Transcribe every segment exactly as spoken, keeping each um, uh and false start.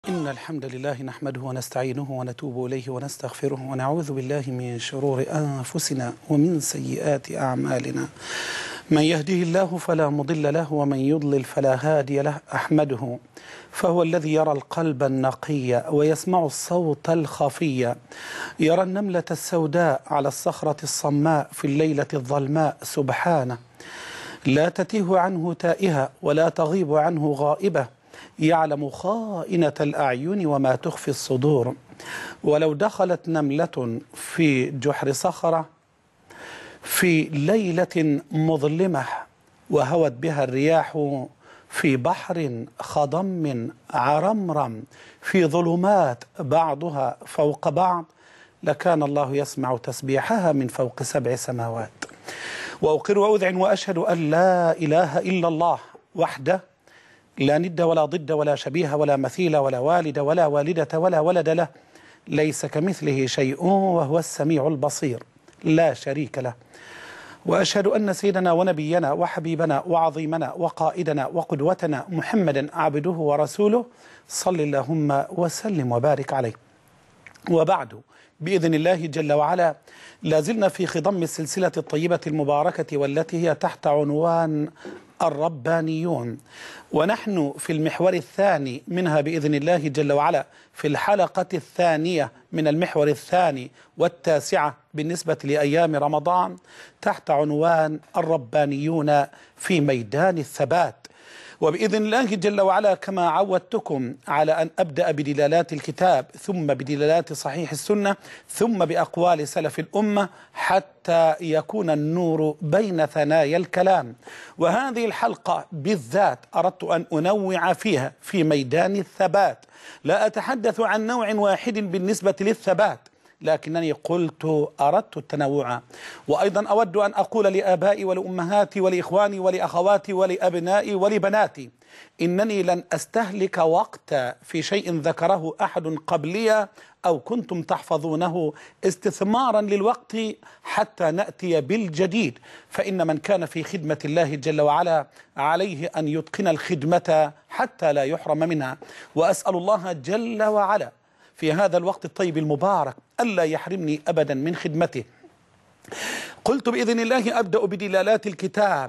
إن الحمد لله نحمده ونستعينه ونتوب إليه ونستغفره ونعوذ بالله من شرور أنفسنا ومن سيئات أعمالنا. من يهده الله فلا مضل له ومن يضلل فلا هادي له. أحمده فهو الذي يرى القلب النقي ويسمع الصوت الخفي، يرى النملة السوداء على الصخرة الصماء في الليلة الظلماء. سبحانه لا تتيه عنه تائهة ولا تغيب عنه غائبة، يعلم خائنة الأعين وما تخفي الصدور. ولو دخلت نملة في جحر صخرة في ليلة مظلمة وهوت بها الرياح في بحر خضم عرمرم في ظلمات بعضها فوق بعض، لكان الله يسمع تسبيحها من فوق سبع سماوات. وأقر وأذعن وأشهد أن لا إله إلا الله وحده لا ند ولا ضد ولا شبيه ولا مثيل ولا والد ولا والدة ولا ولد له، ليس كمثله شيء وهو السميع البصير، لا شريك له. وأشهد أن سيدنا ونبينا وحبيبنا وعظيمنا وقائدنا وقدوتنا محمدا عبده ورسوله، صل اللهم وسلم وبارك عليه. وبعد، بإذن الله جل وعلا لازلنا في خضم السلسلة الطيبة المباركة والتي هي تحت عنوان الربانيون، ونحن في المحور الثاني منها بإذن الله جل وعلا، في الحلقة الثانية من المحور الثاني والتاسعة بالنسبة لأيام رمضان، تحت عنوان الربانيون في ميدان الثبات. وبإذن الله جل وعلا كما عودتكم على أن أبدأ بدلالات الكتاب ثم بدلالات صحيح السنة ثم بأقوال سلف الأمة حتى يكون النور بين ثنايا الكلام. وهذه الحلقة بالذات أردت أن أنوع فيها في ميدان الثبات، لا أتحدث عن نوع واحد بالنسبة للثبات، لكنني قلت أردت التنوع. وأيضا أود أن أقول لآبائي ولأمهاتي ولإخواني ولأخواتي ولأبنائي ولبناتي إنني لن أستهلك وقت في شيء ذكره أحد قبلي أو كنتم تحفظونه استثمارا للوقت حتى نأتي بالجديد، فإن من كان في خدمة الله جل وعلا عليه أن يتقن الخدمة حتى لا يحرم منها. وأسأل الله جل وعلا في هذا الوقت الطيب المبارك ألا يحرمني أبدا من خدمته. قلت بإذن الله أبدأ بدلالات الكتاب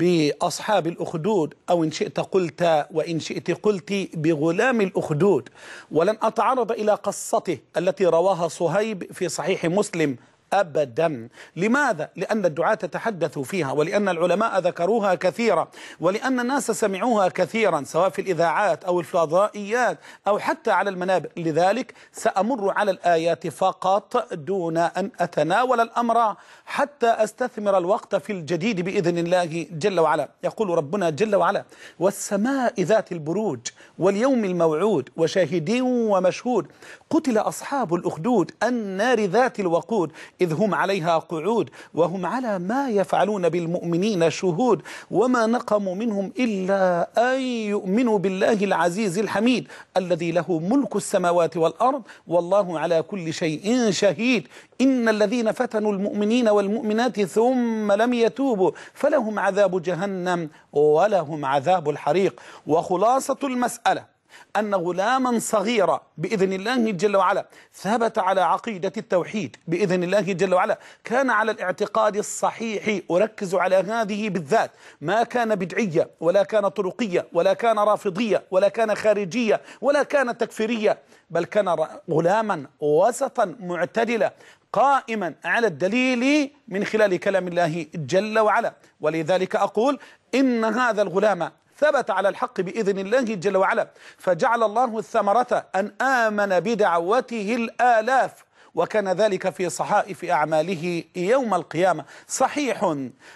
بأصحاب الأخدود، أو إن شئت قلت وإن شئت قلت بغلام الأخدود، ولن أتعرض إلى قصته التي رواها صهيب في صحيح مسلم أبدا. لماذا؟ لأن الدعاة تحدثوا فيها، ولأن العلماء ذكروها كثيرا، ولأن الناس سمعوها كثيرا سواء في الإذاعات أو الفضائيات أو حتى على المنابر. لذلك سأمر على الآيات فقط دون أن أتناول الأمر حتى أستثمر الوقت في الجديد بإذن الله جل وعلا. يقول ربنا جل وعلا: والسماء ذات البروج واليوم الموعود وشاهد ومشهود قتل أصحاب الأخدود النار ذات الوقود إذ هم عليها قعود وهم على ما يفعلون بالمؤمنين شهود وما نقموا منهم إلا أن يؤمنوا بالله العزيز الحميد الذي له ملك السماوات والأرض والله على كل شيء شهيد إن الذين فتنوا المؤمنين والمؤمنات ثم لم يتوبوا فلهم عذاب جهنم ولهم عذاب الحريق. وخلاصة المسألة أن غلاما صغيرا بإذن الله جل وعلا ثبت على عقيدة التوحيد بإذن الله جل وعلا، كان على الاعتقاد الصحيح، أركز على هذه بالذات، ما كان بدعية ولا كان طرقية ولا كان رافضية ولا كان خارجية ولا كان تكفيرية، بل كان غلاما وسطا معتدلا قائما على الدليل من خلال كلام الله جل وعلا. ولذلك أقول إن هذا الغلام ثبت على الحق بإذن الله جل وعلا، فجعل الله الثمرة أن آمن بدعوته الآلاف، وكان ذلك في صحائف أعماله يوم القيامة. صحيح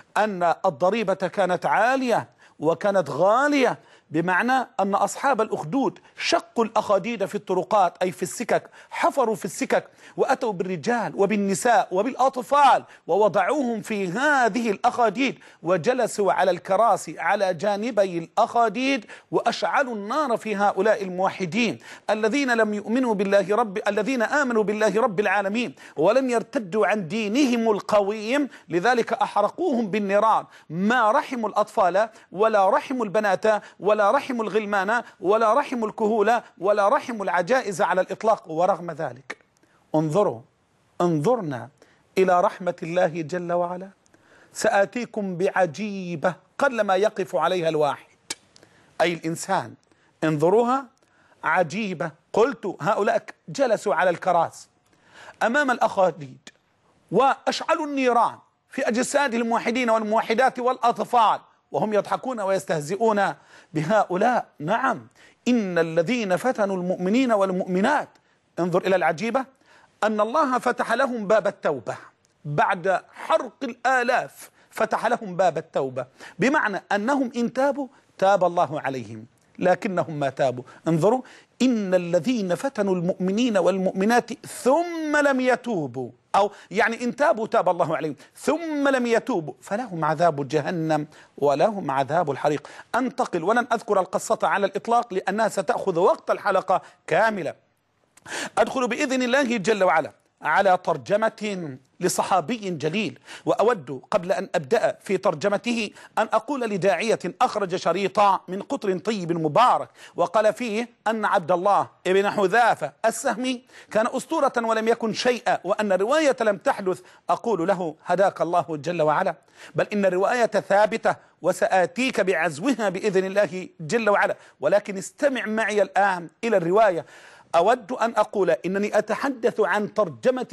أن الضريبة كانت عالية وكانت غالية، بمعنى أن أصحاب الأخدود شقوا الأخاديد في الطرقات أي في السكك، حفروا في السكك وأتوا بالرجال وبالنساء وبالأطفال ووضعوهم في هذه الأخاديد وجلسوا على الكراسي على جانبي الأخاديد وأشعلوا النار في هؤلاء الموحدين الذين لم يؤمنوا بالله رب الذين آمنوا بالله رب العالمين ولم يرتدوا عن دينهم القويم، لذلك أحرقوهم بالنيران، ما رحموا الأطفال ولا رحموا البنات ولا ولا رحم الغلمان ولا رحم الكهولة ولا رحم العجائز على الإطلاق. ورغم ذلك انظروا انظرنا إلى رحمة الله جل وعلا. سآتيكم بعجيبة قلما يقف عليها الواحد، أي الإنسان. انظروها عجيبة. قلت هؤلاء جلسوا على الكراسي أمام الأخاديد وأشعلوا النيران في أجساد الموحدين والموحدات والأطفال وهم يضحكون ويستهزئون بهؤلاء. نعم، إن الذين فتنوا المؤمنين والمؤمنات. انظر إلى العجيبة، أن الله فتح لهم باب التوبة بعد حرق الآلاف، فتح لهم باب التوبة، بمعنى أنهم إن تابوا تاب الله عليهم، لكنهم ما تابوا. انظروا، إن الذين فتنوا المؤمنين والمؤمنات ثم لم يتوبوا، أو يعني إن تابوا تاب الله عليهم، ثم لم يتوبوا فلهم عذاب جهنم ولهم عذاب الحريق. أنتقل ولن أذكر القصة على الإطلاق لأنها ستأخذ وقت الحلقة كاملة. أدخل بإذن الله جل وعلا على ترجمة لصحابي جليل، وأود قبل أن أبدأ في ترجمته أن أقول لداعية أخرج شريطا من قطر طيب مبارك وقال فيه أن عبد الله بن حذافة السهمي كان أسطورة ولم يكن شيئا، وأن الرواية لم تحدث. أقول له هداك الله جل وعلا، بل إن الرواية ثابتة وسآتيك بعزوها بإذن الله جل وعلا، ولكن استمع معي الآن إلى الرواية. أود أن أقول إنني أتحدث عن ترجمة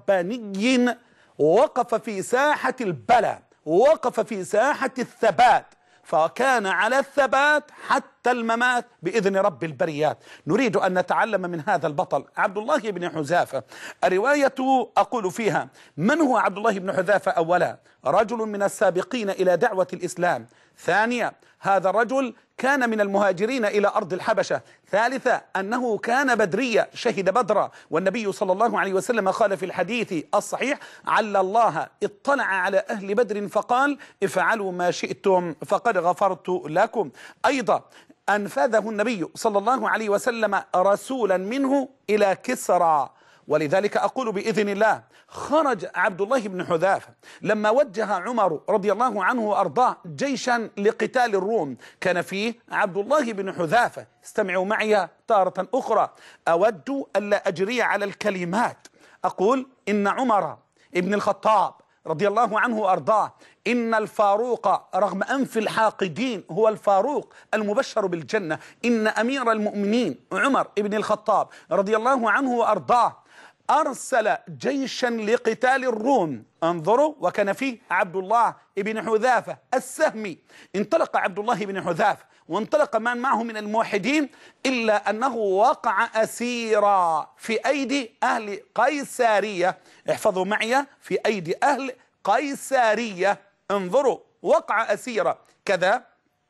لرباني وقف في ساحة البلاء، وقف في ساحة الثبات، فكان على الثبات حتى الممات بإذن رب البريات. نريد أن نتعلم من هذا البطل عبد الله بن حذافة. الرواية أقول فيها من هو عبد الله بن حذافة؟ أولا، رجل من السابقين إلى دعوة الإسلام. ثانيا، هذا الرجل كان من المهاجرين إلى أرض الحبشة. ثالثا، أنه كان بدريا شهد بدرا، والنبي صلى الله عليه وسلم قال في الحديث الصحيح: عل الله اطلع على أهل بدر فقال افعلوا ما شئتم فقد غفرت لكم. أيضا أنفذه النبي صلى الله عليه وسلم رسولا منه إلى كسرى. ولذلك أقول بإذن الله خرج عبد الله بن حذافة لما وجه عمر رضي الله عنه وأرضاه جيشا لقتال الروم، كان فيه عبد الله بن حذافة. استمعوا معي تارة أخرى، أود ألا أجري على الكلمات. أقول إن عمر ابن الخطاب رضي الله عنه وأرضاه، إن الفاروق رغم أنف الحاقدين هو الفاروق المبشر بالجنة. إن أمير المؤمنين عمر ابن الخطاب رضي الله عنه وأرضاه أرسل جيشا لقتال الروم. انظروا، وكان فيه عبد الله بن حذافة السهمي. انطلق عبد الله بن حذافة وانطلق من معه من الموحدين، إلا أنه وقع أسيرا في أيدي أهل قيسارية. احفظوا معي، في أيدي أهل قيسارية. انظروا، وقع أسيرا كذا.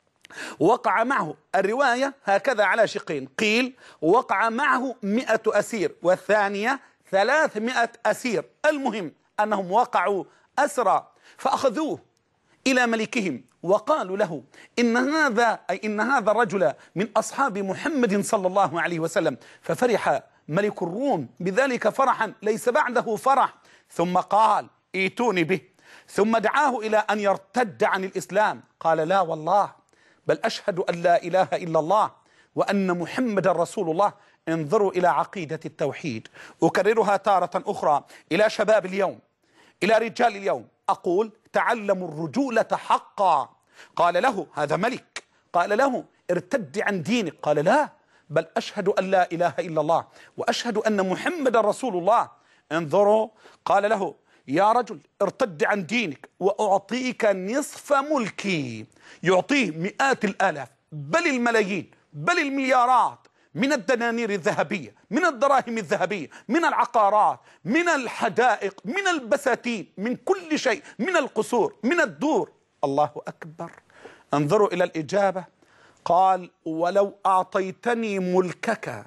وقع معه، الرواية هكذا على شقين، قيل وقع معه مئة أسير، والثانية ثلاثمائة أسير. المهم أنهم وقعوا أسرى، فأخذوه إلى ملكهم وقالوا له إن هذا أي إن هذا الرجل من أصحاب محمد صلى الله عليه وسلم. ففرح ملك الروم بذلك فرحا ليس بعده فرح، ثم قال ائتوني به. ثم دعاه إلى أن يرتد عن الإسلام، قال لا والله، بل أشهد أن لا إله إلا الله وأن محمد رسول الله. انظروا إلى عقيدة التوحيد. أكررها تارة أخرى إلى شباب اليوم، إلى رجال اليوم، أقول تعلموا الرجولة حقا. قال له هذا ملك، قال له ارتد عن دينك، قال لا، بل أشهد أن لا إله إلا الله وأشهد أن محمد رسول الله. انظروا، قال له يا رجل ارتد عن دينك وأعطيك نصف ملكي. يعطيه مئات الآلاف بل الملايين بل المليارات من الدنانير الذهبية، من الدراهم الذهبية، من العقارات، من الحدائق، من البساتين، من كل شيء، من القصور، من الدور. الله أكبر. انظروا إلى الإجابة، قال ولو أعطيتني ملكك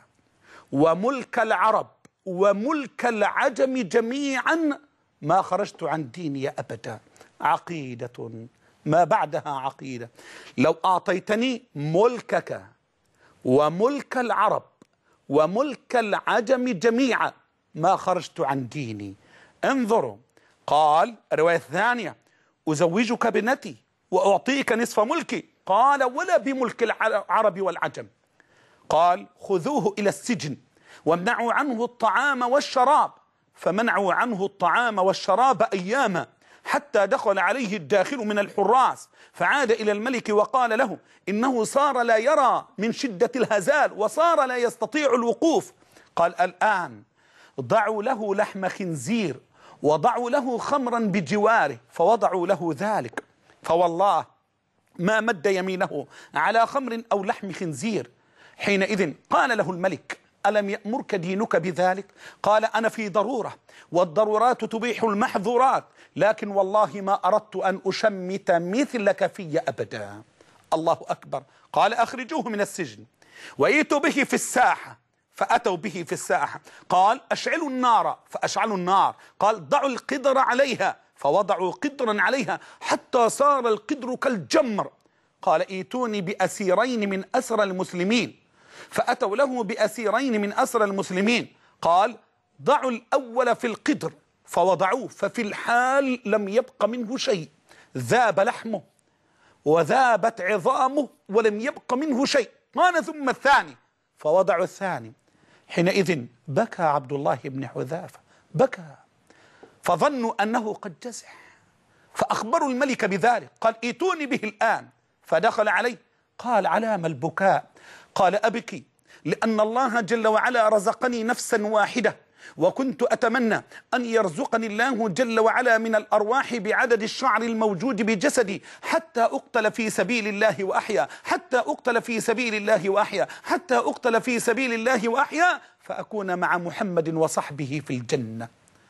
وملك العرب وملك العجم جميعا ما خرجت عن ديني أبدا. عقيدة ما بعدها عقيدة. لو أعطيتني ملكك وملك العرب وملك العجم جميعا ما خرجت عن ديني. انظروا، قال الرواية الثانية أزوجك بنتي وأعطيك نصف ملكي. قال ولا بملك العرب والعجم. قال خذوه إلى السجن وامنعوا عنه الطعام والشراب، فمنعوا عنه الطعام والشراب أياما حتى دخل عليه الداخل من الحراس، فعاد إلى الملك وقال له إنه صار لا يرى من شدة الهزال وصار لا يستطيع الوقوف. قال الآن ضعوا له لحم خنزير وضعوا له خمرا بجواره، فوضعوا له ذلك، فوالله ما مد يمينه على خمر أو لحم خنزير. حينئذ قال له الملك ألم يأمرك دينك بذلك؟ قال أنا في ضرورة، والضرورات تبيح المحظورات، لكن والله ما أردت أن أشمت مثلك في أبدا. الله أكبر. قال أخرجوه من السجن وإيتوا به في الساحة، فأتوا به في الساحة. قال أشعلوا النار، فأشعلوا النار. قال ضعوا القدر عليها، فوضعوا قدرا عليها حتى صار القدر كالجمر. قال ايتوني بأسيرين من أسرى المسلمين، فأتوا له بأسيرين من أسرى المسلمين. قال ضعوا الأول في القدر، فوضعوه، ففي الحال لم يبق منه شيء، ذاب لحمه وذابت عظامه ولم يبق منه شيء. قال ثم الثاني، فوضعوا الثاني. حينئذ بكى عبد الله بن حذافة، بكى، فظنوا أنه قد جزع، فأخبروا الملك بذلك. قال ائتوني به الآن، فدخل عليه. قال علام البكاء؟ قال أبكي لأن الله جل وعلا رزقني نفسا واحدة، وكنت أتمنى أن يرزقني الله جل وعلا من الأرواح بعدد الشعر الموجود بجسدي، حتى أقتل في سبيل الله وأحيا، حتى أقتل في سبيل الله وأحيا، حتى أقتل في سبيل الله وأحيا، فأكون مع محمد وصحبه في الجنة.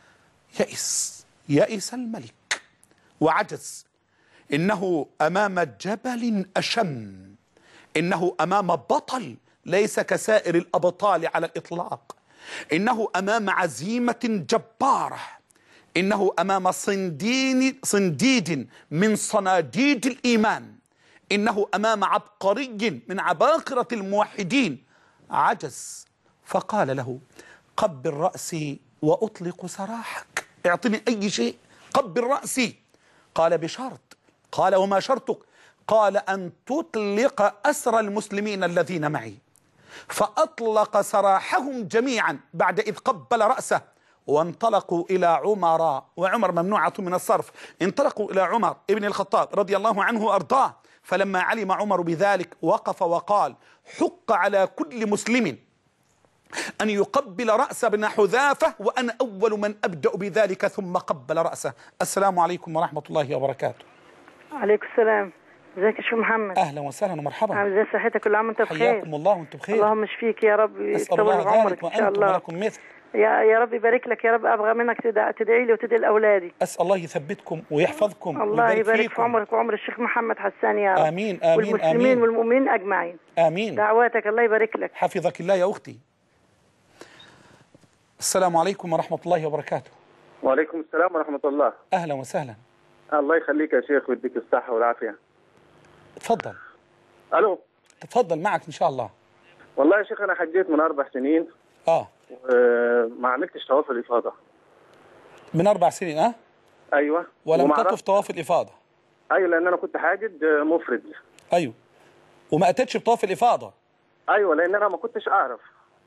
يئس، يئس الملك وعجز. إنه أمام جبل أشم، إنه أمام بطل ليس كسائر الأبطال على الإطلاق، إنه أمام عزيمة جبارة، إنه أمام صندين صنديد من صناديد الإيمان، إنه أمام عبقري من عباقرة الموحدين. عجز، فقال له قبل رأسي وأطلق سراحك، اعطني أي شيء، قبل رأسي. قال بشرط. قال وما شرطك؟ قال أن تطلق أسرى المسلمين الذين معي. فأطلق سراحهم جميعا بعد إذ قبل رأسه، وانطلقوا إلى عمر، وعمر ممنوعة من الصرف، انطلقوا إلى عمر ابن الخطاب رضي الله عنه وأرضاه. فلما علم عمر بذلك وقف وقال حق على كل مسلم أن يقبل رأس ابن حذافة، وأنا أول من أبدأ بذلك، ثم قبل رأسه. السلام عليكم ورحمة الله وبركاته. عليكم السلام. ازيك يا شيخ محمد؟ اهلا وسهلا ومرحبا. عامل ازاي صحتك؟ كل عام وانت بخير. حياكم الله وانتم بخير. اللهم اشفيك يا رب، اسال الله عمرك ان شاء الله. ولكم مثل. يا يا رب يبارك لك يا رب. ابغى منك تدعي لي وتدعي لاولادي. اسال الله يثبتكم ويحفظكم. الله يبارك في عمرك وعمر الشيخ محمد حسان يا رب. امين امين والمسلمين آمين. والمؤمنين اجمعين. امين. دعواتك الله يبارك لك. حفظك الله يا اختي. السلام عليكم ورحمه الله وبركاته. وعليكم السلام ورحمه الله. اهلا وسهلا. الله يخليك يا شيخ ويديك الصحه والعافيه. تفضل. الو. تفضل معك ان شاء الله. والله يا شيخ انا حجيت من اربع سنين. اه ما عملتش طواف الافاضه. من اربع سنين اه؟ ايوه. ولم تطف طواف الافاضه؟ ايوه لان انا كنت حاجد مفرد. ايوه. وما اتتش بطواف الافاضه؟ ايوه لان انا ما كنتش اعرف.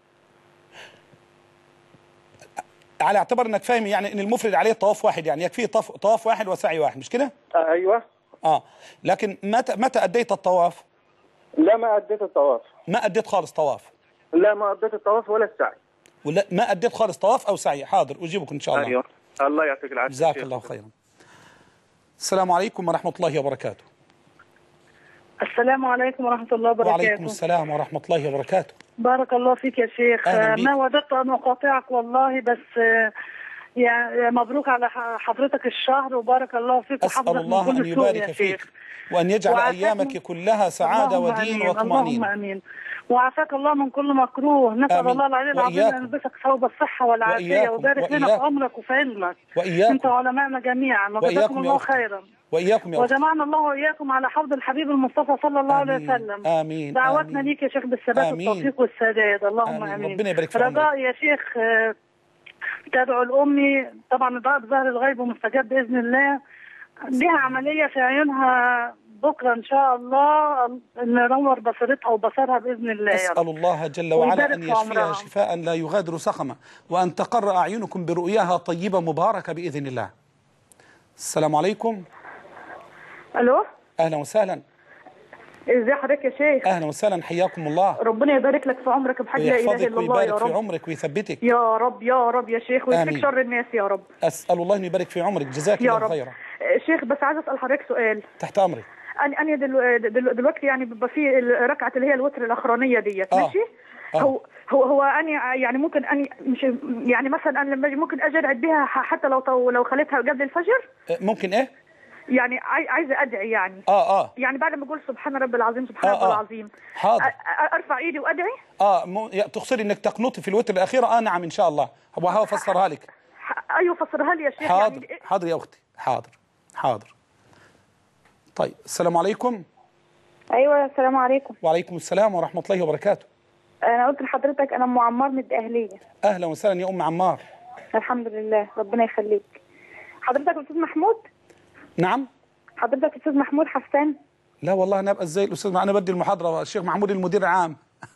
على اعتبار انك فاهم يعني ان المفرد عليه طواف واحد، يعني يكفيه طواف طواف واحد وسعي واحد، مش كده؟ آه ايوه. اه لكن متى متى اديت الطواف؟ لا ما اديت الطواف. ما اديت خالص طواف؟ لا ما اديت الطواف ولا السعي. ولا ما اديت خالص طواف او سعي؟ حاضر اجيبك ان شاء الله. ايوه الله يعطيك العافيه. جزاك الله خيرا. السلام عليكم ورحمه الله وبركاته. السلام عليكم ورحمه الله وبركاته. وعليكم السلام ورحمه الله وبركاته. بارك الله فيك يا شيخ. ما وددت ان اقاطعك والله، بس يا مبروك على حضرتك الشهر وبارك الله فيك. أسأل الله أن يبارك فيك وأن يجعل أيامك كلها سعادة ودين وطمأنينة. اللهم آمين. وعافاك الله من كل مكروه. نسأل الله العلي العظيم أن يلبسك ثوب الصحة والعافية ويبارك لنا في عمرك وفي علمك. وإياكم. أنت وعلمائنا جميعا وجزاكم الله خيرا. وإياكم يا وجمعنا الله وإياكم على حوض الحبيب المصطفى صلى الله عليه وسلم. آمين. دعواتنا ليك يا شيخ بالثبات والتوفيق والسداد. اللهم آمين. آمين. ربنا يبارك فيك. رجاء يا شيخ تدعو لأمي، طبعا الدعاء بظهر الغيب ومستجاب بإذن الله. لها عملية في عيونها بكره ان شاء الله ننور بصيرتها وبصرها باذن الله يا رب. أسأل الله جل وعلا أن يشفيها شفاء لا يغادر سقما، وأن تقر أعينكم برؤياها طيبة مباركة بإذن الله. السلام عليكم. الو، أهلا وسهلا. ازي حضرتك يا شيخ؟ أهلا وسهلا، حياكم الله. ربنا يبارك لك في عمرك بحاجة لا إله إلا الله يا رب. ويحفظك ويبارك في عمرك ويثبتك يا رب يا رب يا شيخ، ويكفيك شر الناس يا رب. أسأل الله أن يبارك في عمرك، جزاك الله خيرا. شيخ بس عايز أسأل حضرتك سؤال. تحت أمرك. أنا أنا دلو دلو دلوقتي يعني بيبقى في ركعة اللي هي الوتر الأخرانية ديت، آه. ماشي؟ آه. هو هو هو أنا يعني ممكن أنا مش يعني مثلا أنا لما ممكن أجي أدعي بيها حتى لو لو خليتها قبل الفجر؟ ممكن إيه؟ يعني عايزه ادعي يعني اه اه يعني بعد ما اقول سبحان رب العظيم سبحان رب العظيم حاضر ارفع ايدي وادعي. اه مو... تقصدي انك تقنطي في الوتر الاخيره؟ اه نعم ان شاء الله. هو افسرها لك. ايوه فسرها لي يا شيخ. حاضر يعني حاضر يا اختي، حاضر حاضر. طيب السلام عليكم. ايوه السلام عليكم. وعليكم السلام ورحمه الله وبركاته. انا قلت لحضرتك انا ام عمار من الدقهليه. اهلا وسهلا يا ام عمار. الحمد لله ربنا يخليك. حضرتك الاستاذ محمود؟ نعم. حضرتك الاستاذ محمود حسان؟ لا والله انا ابقى ازاي الاستاذ، انا بدي المحاضره الشيخ محمود المدير العام.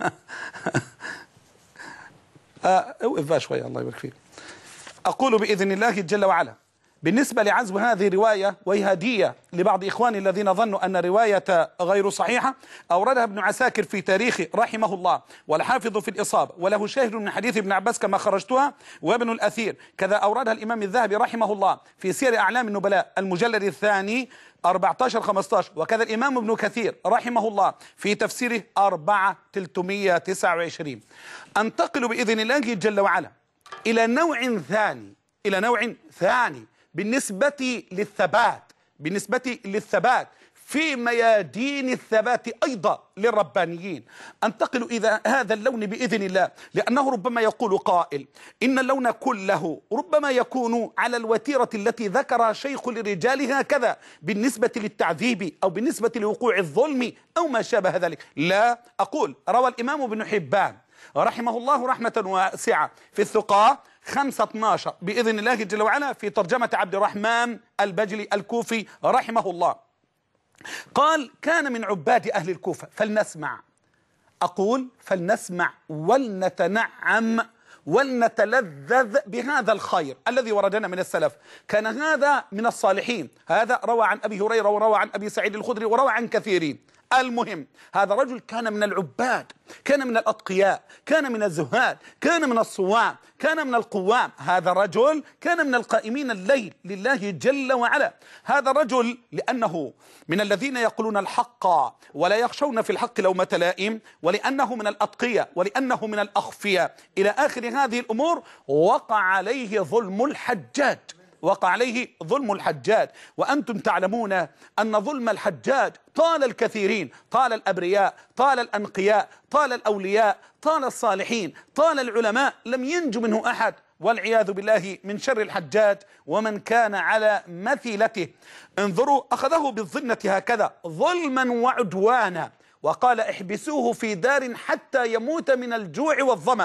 آه اوقف بقى شويه الله يبارك فيك. اقول باذن الله جل وعلا بالنسبه لعزو هذه روايه، وهي هديه لبعض اخواني الذين ظنوا ان روايه غير صحيحه، اوردها ابن عساكر في تاريخه رحمه الله، والحافظ في الاصابه، وله شاهد من حديث ابن عباس كما خرجتها، وابن الاثير كذا اوردها الامام الذهبي رحمه الله في سير اعلام النبلاء المجلد الثاني أربعة عشر خمسة عشر، وكذا الامام ابن كثير رحمه الله في تفسيره أربعة ثلاثمئة وتسعة وعشرين. انتقل باذن الله جل وعلا الى نوع ثاني، الى نوع ثاني بالنسبة للثبات، بالنسبة للثبات في ميادين الثبات أيضا للربانيين. أنتقل إلى هذا اللون بإذن الله، لأنه ربما يقول قائل إن اللون كله ربما يكون على الوتيرة التي ذكرها شيخ للرجال هكذا بالنسبة للتعذيب أو بالنسبة لوقوع الظلم أو ما شابه ذلك. لا، أقول روى الإمام ابن حبان رحمه الله رحمة واسعة في الثقة خمسة اثناشر بإذن الله جل وعلا في ترجمة عبد الرحمن البجلي الكوفي رحمه الله، قال كان من عباد أهل الكوفة. فلنسمع، أقول فلنسمع ولنتنعم ولنتلذذ بهذا الخير الذي وردنا من السلف. كان هذا من الصالحين، هذا روى عن أبي هريرة وروى عن أبي سعيد الخدري وروى عن كثيرين. المهم هذا رجل كان من العباد، كان من الأتقياء، كان من الزهاد، كان من الصوام، كان من القوام. هذا رجل كان من القائمين الليل لله جل وعلا. هذا رجل لأنه من الذين يقولون الحق ولا يخشون في الحق لومة لائم، ولأنه من الأتقياء، ولأنه من الأخفياء إلى آخر هذه الأمور، وقع عليه ظلم الحجاج، وقع عليه ظلم الحجاج. وأنتم تعلمون أن ظلم الحجاج طال الكثيرين، طال الأبرياء، طال الأنقياء، طال الأولياء، طال الصالحين، طال العلماء، لم ينج منه أحد والعياذ بالله من شر الحجاج ومن كان على مثيلته. انظروا، أخذه بالظنة هكذا ظلما وعدوانا، وقال احبسوه في دار حتى يموت من الجوع والظمأ.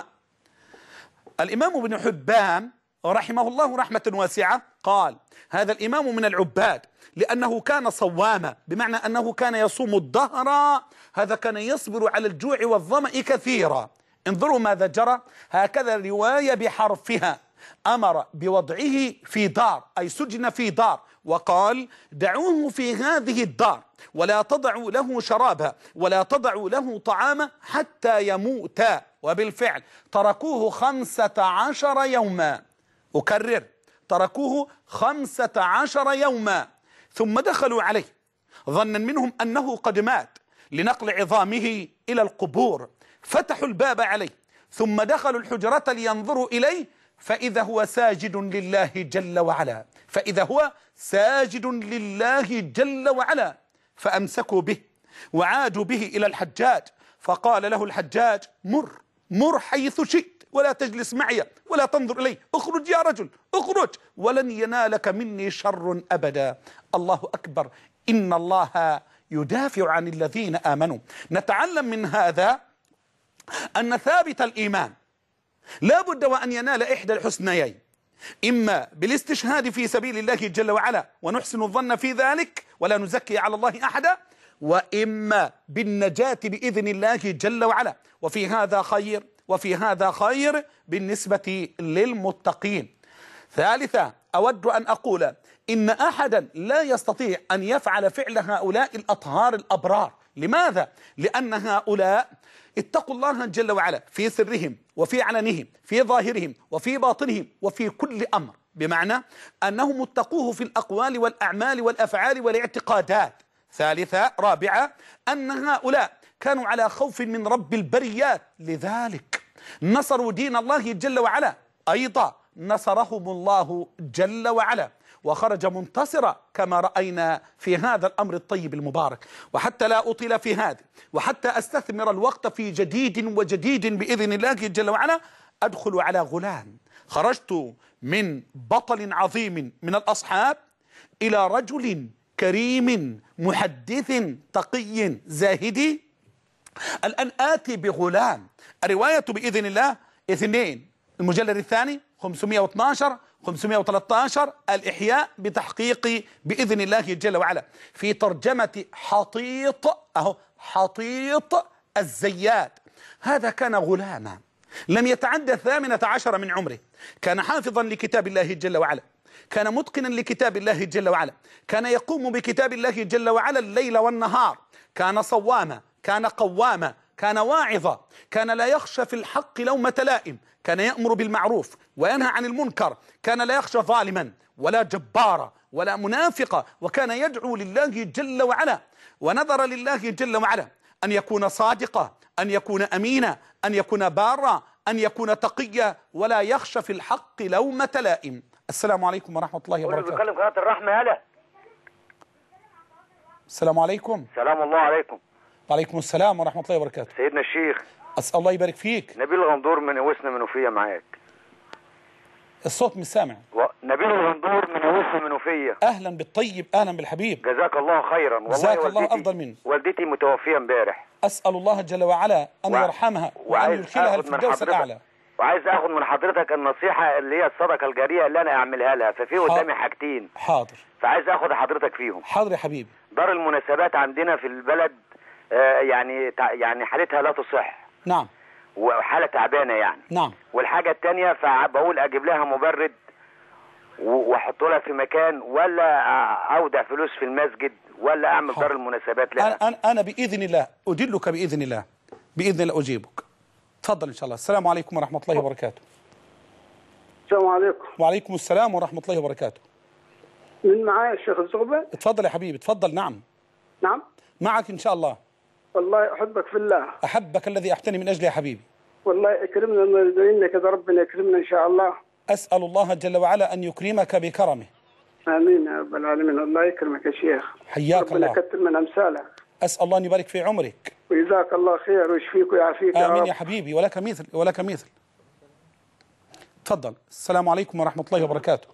الإمام ابن حبان رحمه الله رحمة واسعة قال هذا الإمام من العباد لأنه كان صواما، بمعنى أنه كان يصوم الدهر، هذا كان يصبر على الجوع والظمأ كثيرا. انظروا ماذا جرى، هكذا رواية بحرفها، أمر بوضعه في دار، أي سجن في دار، وقال دعوه في هذه الدار ولا تضعوا له شرابا ولا تضعوا له طعاما حتى يموت. وبالفعل تركوه خمسة عشر يوما، أكرر تركوه خمسة عشر يوما، ثم دخلوا عليه ظنا منهم أنه قد مات لنقل عظامه إلى القبور، فتحوا الباب عليه ثم دخلوا الحجرة لينظروا إليه، فإذا هو ساجد لله جل وعلا، فإذا هو ساجد لله جل وعلا. فأمسكوا به وعادوا به إلى الحجاج، فقال له الحجاج مر مر حيث شئت ولا تجلس معي ولا تنظر إلي، اخرج يا رجل اخرج ولن ينالك مني شر أبدا. الله أكبر، إن الله يدافع عن الذين آمنوا. نتعلم من هذا أن ثابت الإيمان لا بد وأن ينال إحدى الحسنيين، إما بالاستشهاد في سبيل الله جل وعلا ونحسن الظن في ذلك ولا نزكي على الله أحدا، وإما بالنجاة بإذن الله جل وعلا. وفي هذا خير وفي هذا خير بالنسبة للمتقين. ثالثا، أود أن أقول إن أحدا لا يستطيع أن يفعل فعل هؤلاء الأطهار الأبرار. لماذا؟ لأن هؤلاء اتقوا الله جل وعلا في سرهم وفي علنهم، في ظاهرهم وفي باطنهم وفي كل أمر، بمعنى أنهم اتقوه في الأقوال والأعمال والأفعال والاعتقادات. ثالثا رابعا، أن هؤلاء كانوا على خوف من رب البريات، لذلك نصروا دين الله جل وعلا. أيضا نصرهم الله جل وعلا وخرج منتصرا كما رأينا في هذا الأمر الطيب المبارك. وحتى لا أطيل في هذا وحتى أستثمر الوقت في جديد وجديد بإذن الله جل وعلا، أدخل على غلام. خرجت من بطل عظيم من الأصحاب إلى رجل كريم محدث تقي زاهدي. الآن آتي بغلام. الرواية بإذن الله اثنين، المجلد الثاني خمسمائة واثني عشر خمسمائة وثلاثة عشر، الإحياء بتحقيق بإذن الله جل وعلا في ترجمة حطيط، أهو حطيط الزيات. هذا كان غلاما لم يتعدى الثامنة عشر من عمره، كان حافظا لكتاب الله جل وعلا، كان متقنا لكتاب الله جل وعلا، كان يقوم بكتاب الله جل وعلا الليل والنهار، كان صواما، كان قواما، كان واعظا، كان لا يخشى في الحق لومة لائم، كان يأمر بالمعروف وينهى عن المنكر، كان لا يخشى ظالما ولا جبارا ولا منافقا، وكان يدعو لله جل وعلا ونظر لله جل وعلا أن يكون صادقا، أن يكون أمينا، أن يكون بارا، أن يكون تقيا، ولا يخشى في الحق لومة لائم. السلام عليكم ورحمة الله وبركاته. بيتكلم قناة الرحمة. هلا. السلام عليكم. سلام الله عليكم. وعليكم السلام ورحمة الله وبركاته. سيدنا الشيخ. أسأل الله يبارك فيك. نبيل الغندور من وسنا منوفية معاك. الصوت مش سامع. و... نبيل الغندور من وسنا منوفية. أهلا بالطيب، أهلا بالحبيب. جزاك الله خيرا. والله جزاك والدتي... الله أفضل منه. والدتي متوفية امبارح. أسأل الله جل وعلا أن و... يرحمها وأن يدخلها الفردوس الأعلى. وعايز اخد من حضرتك النصيحة اللي هي الصدقة الجارية اللي انا اعملها لها، ففي قدامي حاجتين. حاضر. فعايز اخد حضرتك فيهم. حاضر يا حبيبي. دار المناسبات عندنا في البلد آه يعني تع... يعني حالتها لا تصح. نعم. وحالة تعبانة يعني. نعم. والحاجة التانية فبقول اجيب لها مبرد واحط لها في مكان، ولا اودع فلوس في المسجد، ولا اعمل حاضر. دار المناسبات لها. انا انا انا باذن الله ادلك باذن الله باذن الله اجيبك. تفضل ان شاء الله. السلام عليكم ورحمة الله وبركاته. السلام عليكم. وعليكم السلام ورحمة الله وبركاته. من معايا الشيخ الزغبة؟ اتفضل يا حبيبي اتفضل. نعم. نعم. معك ان شاء الله. والله احبك في الله. احبك الذي احتني من اجله يا حبيبي. والله اكرمنا ندعي كذا، ربنا يكرمنا ان شاء الله. اسال الله جل وعلا ان يكرمك بكرمه. امين يا رب العالمين. الله يكرمك يا شيخ. حياك الله. ربنا يكثر من امثالك. اسال الله ان يبارك في عمرك. وجزاك الله خير ويشفيك ويعافيك. امين يا, يا حبيبي. ولك مثل ولك مثل. تفضل. السلام عليكم ورحمة الله وبركاته.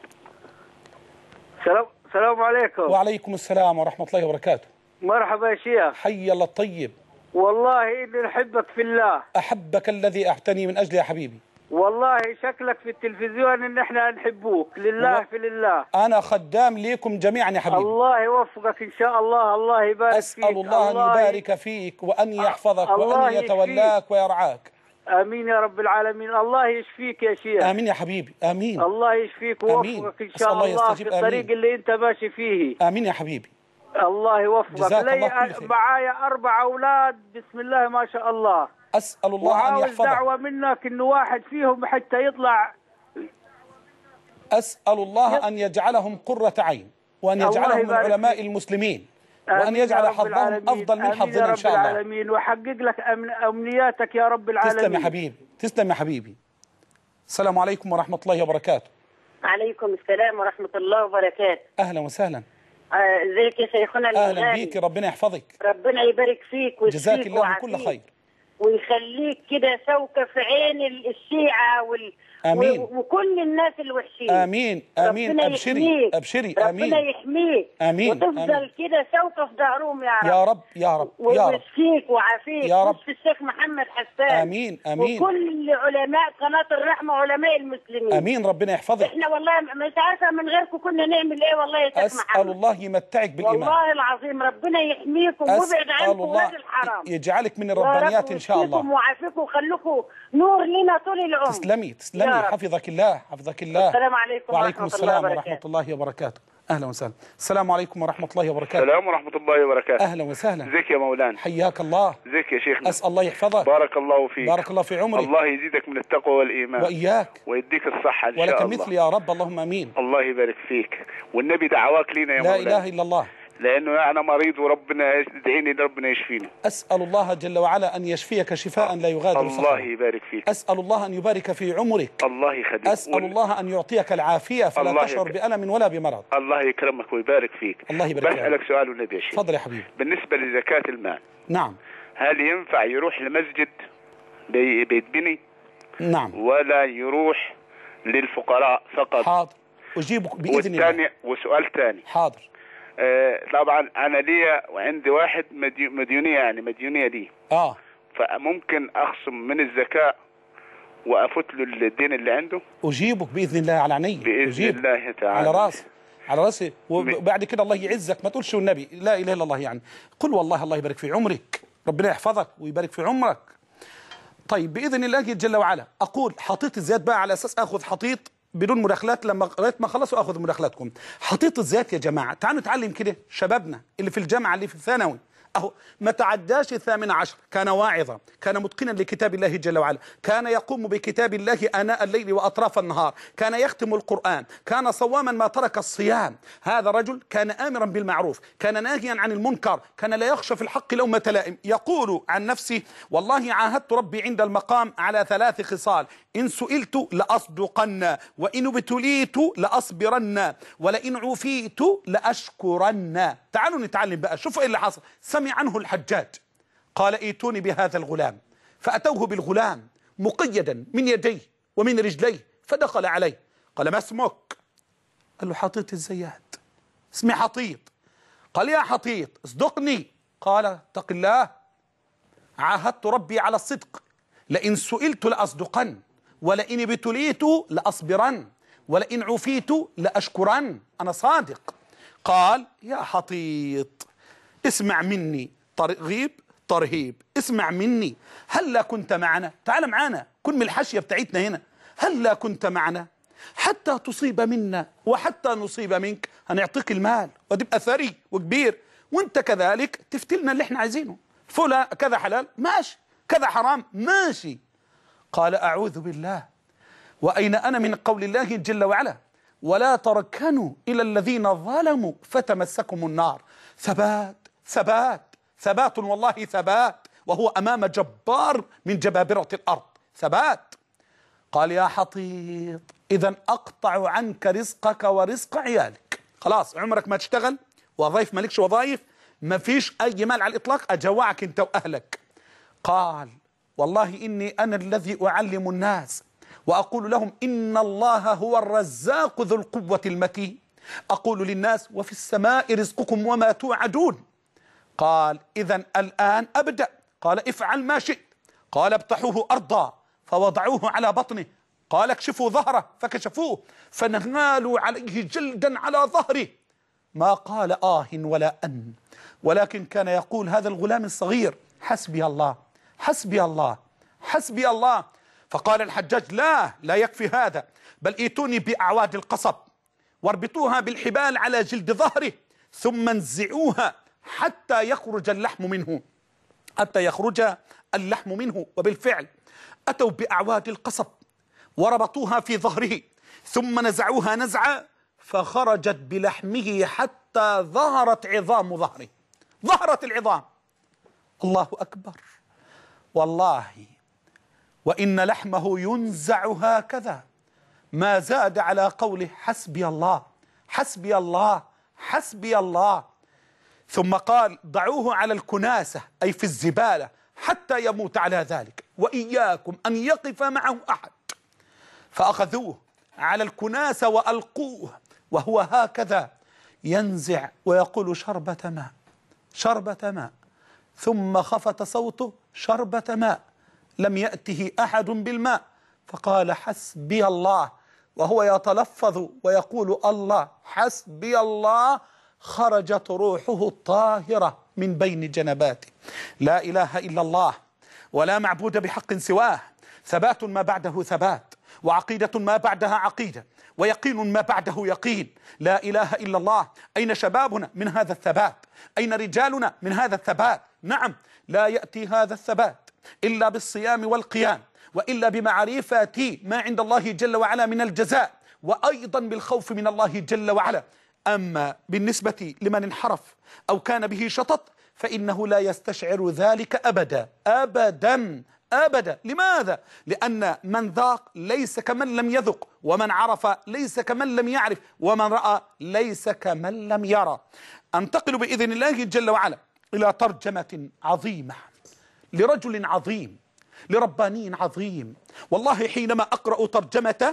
السلام السلام عليكم. وعليكم السلام ورحمة الله وبركاته. مرحبا يا شيخ. حي الله الطيب. والله إني نحبك في الله. أحبك الذي أحتني من أجله يا حبيبي. والله شكلك في التلفزيون إن إحنا نحبوك لله و... في لله. أنا خدام ليكم جميعا يا حبيبي. الله يوفقك إن شاء الله. الله يبارك أسأل فيك. الله أن يبارك فيك وأن يحفظك وأن يتولاك ويرعاك. امين يا رب العالمين. الله يشفيك يا شيخ. امين يا حبيبي. امين. الله يشفيك ويوفقك ان شاء الله, الله في الطريق آمين. اللي انت ماشي فيه. امين يا حبيبي. الله يوفقك. لي معايا اربع اولاد بسم الله ما شاء الله. اسال الله ان يحفظك. دعوه منك انه واحد فيهم حتى يطلع. اسال الله ان يجعلهم قرة عين وان يجعلهم من علماء المسلمين وأن يجعل حظهم أفضل من حظنا إن شاء الله. العالمين. وحقق لك أمنياتك يا رب العالمين. تسلم يا حبيبي. تسلم يا حبيبي. السلام عليكم ورحمة الله وبركاته. عليكم السلام ورحمة الله وبركاته. أهلا وسهلا. ازيك يا شيخنا؟ أهلا بيك. ربنا يحفظك. ربنا يبارك فيك ويشفيك جزاك الله كل خير. ويخليك كده سوكة في عين الشيعة وال... آمين. وكل الناس الوحشين. آمين آمين. أبشري أبشري. آمين. ربنا يحميك. آمين. وتفضل كده سوكة في ظهرهم يا رب. يا رب يا رب يا رب. ويشفيك وعافيك يا رب. في الشيخ محمد حسان. آمين آمين. وكل علماء قناة الرحمة علماء المسلمين. آمين. ربنا يحفظك. احنا والله مش عارفة من غيركم كنا نعمل ايه والله يا شيخ أسأل محمد. الله يمتعك بالإيمان. والله العظيم ربنا يحميكم ويبعد عنكم ولاد الحرام. يجعلك من الربانيات إن شاء الله. وعافيكم وخليكم نور لنا طول العمر. تسلمي تسلمي. حفظك الله حفظك الله. السلام عليكم وعليكم السلام ورحمة الله وبركاته. أهلا وسهلا. السلام عليكم ورحمة الله وبركاته. السلام ورحمة الله وبركاته. أهلا وسهلا. ازيك يا مولانا؟ حياك الله. ازيك يا شيخنا؟ أسأل الله يحفظك. بارك الله فيك. بارك الله في عمرك. الله يزيدك من التقوى والإيمان. وإياك. ويديك الصحة إن شاء الله. ولك مثل يا رب اللهم أمين. الله يبارك فيك. والنبي دعواك لينا يا مولانا. لا إله إلا الله. لأنه أنا مريض وربنا يدعيني ربنا يشفيني. أسأل الله جل وعلا أن يشفيك شفاء لا يغادر سقما. الله يبارك فيك. أسأل الله أن يبارك في عمرك. الله يخليك. أسأل وال... الله أن يعطيك العافية فلا تشعر يك... بألم ولا بمرض. الله يكرمك ويبارك فيك. الله يبارك فيك. بسألك سؤال والنبي يا شيخ. تفضل يا حبيبي. بالنسبة لزكاة المال. نعم. هل ينفع يروح لمسجد بي... بيتبني؟ نعم. ولا يروح للفقراء فقط؟ حاضر أجيبك بإذن الله. وسؤال ثاني. حاضر. آه طبعا انا ليا وعندي واحد مديونيه يعني مديونيه لي. اه فممكن اخصم من الزكاه وافوت له الدين اللي عنده. اجيبك باذن الله على عيني. باذن أجيب. الله تعالى. على راسي على راسي. وبعد كده الله يعزك ما تقولش والنبي لا اله الا الله يعني. قل والله الله يبارك في عمرك. ربنا يحفظك ويبارك في عمرك. طيب باذن الله جل وعلا اقول حطيت الزيت بقى على اساس اخذ حطيت بدون مداخلات لما لغايه ما خلصوا اخذ مداخلاتكم. حطيت الزيت يا جماعه تعالوا نتعلم كده شبابنا اللي في الجامعه اللي في الثانوي اهو ما تعداش الثامن عشر كان واعظا كان متقنا لكتاب الله جل وعلا كان يقوم بكتاب الله آناء الليل وأطراف النهار كان يختم القرآن كان صواما ما ترك الصيام هذا رجل كان آمرا بالمعروف كان ناهيا عن المنكر كان لا يخشى في الحق لومة لائم يقول عن نفسه والله عاهدت ربي عند المقام على ثلاث خصال إن سئلت لأصدقن وإن ابتليت لأصبرن ولئن عفيت لأشكرن. تعالوا نتعلم بقى شوفوا إيه اللي حصل. سمع عنه الحجاج قال ائتوني بهذا الغلام فأتوه بالغلام مقيدا من يديه ومن رجليه فدخل عليه قال ما اسمك؟ قال له حطيط الزيات. اسمي حطيط. قال يا حطيط اصدقني. قال اتق الله عاهدت ربي على الصدق لئن سئلت لأصدقن ولئن ابتليت لأصبرن ولئن عفيت لأشكرن. أنا صادق. قال يا حطيط اسمع مني ترغيب ترهيب اسمع مني هلا كنت معنا تعال معنا كن من الحاشية بتاعتنا هنا هلا كنت معنا حتى تصيب منا وحتى نصيب منك هنعطيك المال وتبقى ثري وكبير وانت كذلك تفتلنا اللي احنا عايزينه فلا كذا حلال ماشي كذا حرام ماشي. قال أعوذ بالله وأين أنا من قول الله جل وعلا ولا تركنوا إلى الذين ظلموا فتمسكم النار. ثبات ثبات ثبات والله ثبات وهو أمام جبار من جبابرة الأرض ثبات. قال يا حطيط إذا أقطع عنك رزقك ورزق عيالك خلاص عمرك ما تشتغل وظائف مالكش وظائف ما فيش أي مال على الإطلاق أجوعك أنت وأهلك. قال والله إني أنا الذي أعلم الناس وأقول لهم إن الله هو الرزاق ذو القوة المتين أقول للناس وفي السماء رزقكم وما توعدون. قال إذن الآن أبدأ. قال افعل ما شئت. قال ابطحوه أرضا فوضعوه على بطنه. قال اكشفوا ظهره فكشفوه فنهالوا عليه جلدا على ظهره ما قال آه ولا أن ولكن كان يقول هذا الغلام الصغير حسبي الله حسبي الله حسبي الله. فقال الحجاج لا لا يكفي هذا بل ائتوني بأعواد القصب واربطوها بالحبال على جلد ظهره ثم انزعوها حتى يخرج اللحم منه حتى يخرج اللحم منه. وبالفعل أتوا بأعواد القصب وربطوها في ظهره ثم نزعوها نزعة فخرجت بلحمه حتى ظهرت عظام ظهره ظهرت العظام. الله أكبر. والله وإن لحمه ينزع هكذا ما زاد على قوله حسبي الله حسبي الله حسبي الله. ثم قال ضعوه على الكناسة أي في الزبالة حتى يموت على ذلك، وإياكم أن يقف معه أحد. فأخذوه على الكناسة وألقوه وهو هكذا ينزع ويقول شربة ماء شربة ماء، ثم خفت صوته شربة ماء، لم يأته أحد بالماء، فقال حسبي الله وهو يتلفظ ويقول الله حسبي الله، خرجت روحه الطاهرة من بين جنباته. لا إله إلا الله ولا معبود بحق سواه، ثبات ما بعده ثبات، وعقيدة ما بعدها عقيدة، ويقين ما بعده يقين. لا إله إلا الله. أين شبابنا من هذا الثبات؟ أين رجالنا من هذا الثبات؟ نعم، لا يأتي هذا الثبات إلا بالصيام والقيام، وإلا بمعرفة ما عند الله جل وعلا من الجزاء، وأيضا بالخوف من الله جل وعلا. أما بالنسبة لمن انحرف أو كان به شطط فإنه لا يستشعر ذلك أبدا أبدا أبدا. لماذا؟ لأن من ذاق ليس كمن لم يذق، ومن عرف ليس كمن لم يعرف، ومن رأى ليس كمن لم يرى. أنتقل بإذن الله جل وعلا إلى ترجمة عظيمة لرجل عظيم، لرباني عظيم. والله حينما أقرأ ترجمته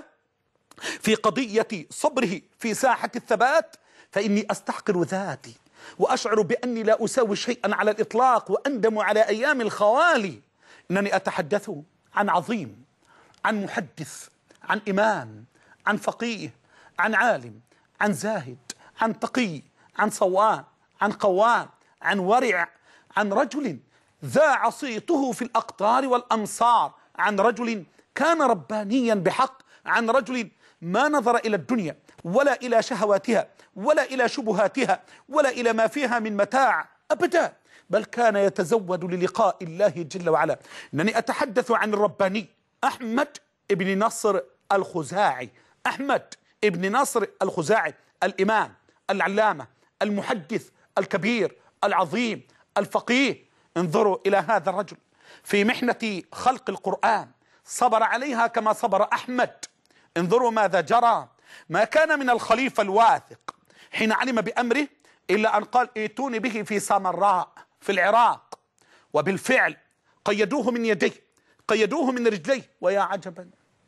في قضية صبره في ساحة الثبات فإني أستحقر ذاتي، وأشعر بأني لا أساوي شيئا على الإطلاق، وأندم على أيام الخوالي. إنني أتحدث عن عظيم، عن محدث، عن إمام، عن فقيه، عن عالم، عن زاهد، عن تقي، عن صوام، عن قوام، عن ورع، عن رجل ذاع صيته في الأقطار والأمصار، عن رجل كان ربانيا بحق، عن رجل ما نظر إلى الدنيا ولا إلى شهواتها ولا إلى شبهاتها ولا إلى ما فيها من متاع أبدا، بل كان يتزود للقاء الله جل وعلا. إنني أتحدث عن الرباني أحمد ابن نصر الخزاعي. أحمد ابن نصر الخزاعي، الإمام العلامة المحدث الكبير العظيم الفقيه. انظروا إلى هذا الرجل في محنة خلق القرآن، صبر عليها كما صبر أحمد. انظروا ماذا جرى. ما كان من الخليفة الواثق حين علم بأمره إلا أن قال ائتوني به في سامراء في العراق، وبالفعل قيدوه من يديه، قيدوه من رجليه. ويا عجبا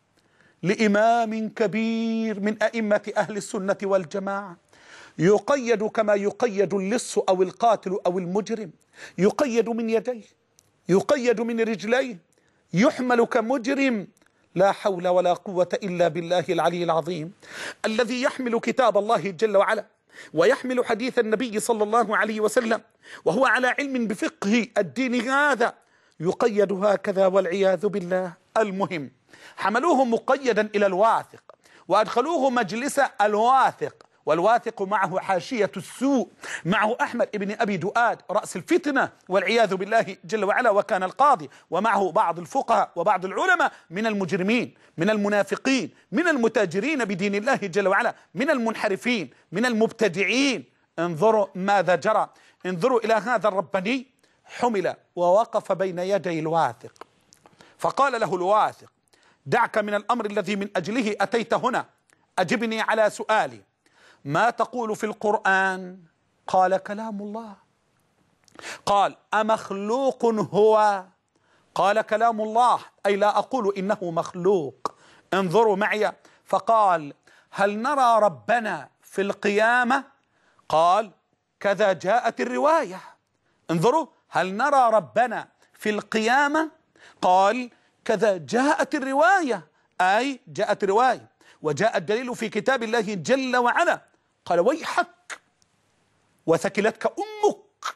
لإمام كبير من أئمة أهل السنة والجماعة، يقيد كما يقيد اللص أو القاتل أو المجرم، يقيد من يديه، يقيد من رجليه، يحمل كمجرم. لا حول ولا قوة إلا بالله العلي العظيم، الذي يحمل كتاب الله جل وعلا ويحمل حديث النبي صلى الله عليه وسلم، وهو على علم بفقه الدين هذا، يقيد هكذا والعياذ بالله. المهم حملوه مقيدا إلى الواثق وأدخلوه مجلس الواثق، والواثق معه حاشية السوء، معه أحمد ابن أبي دؤاد رأس الفتنة والعياذ بالله جل وعلا، وكان القاضي، ومعه بعض الفقهاء وبعض العلماء من المجرمين، من المنافقين، من المتاجرين بدين الله جل وعلا، من المنحرفين، من المبتدعين. انظروا ماذا جرى. انظروا إلى هذا الرباني، حمل ووقف بين يدي الواثق، فقال له الواثق دعك من الأمر الذي من أجله أتيت هنا، أجبني على سؤالي، ما تقول في القرآن؟ قال كلام الله. قال أمخلوق هو؟ قال كلام الله، أي لا أقول إنه مخلوق. انظروا معي، فقال هل نرى ربنا في القيامة؟ قال كذا جاءت الرواية. انظروا، هل نرى ربنا في القيامة؟ قال كذا جاءت الرواية، أي جاءت رواية وجاء الدليل في كتاب الله جل وعلا. قال ويحك وثكلتك أمك،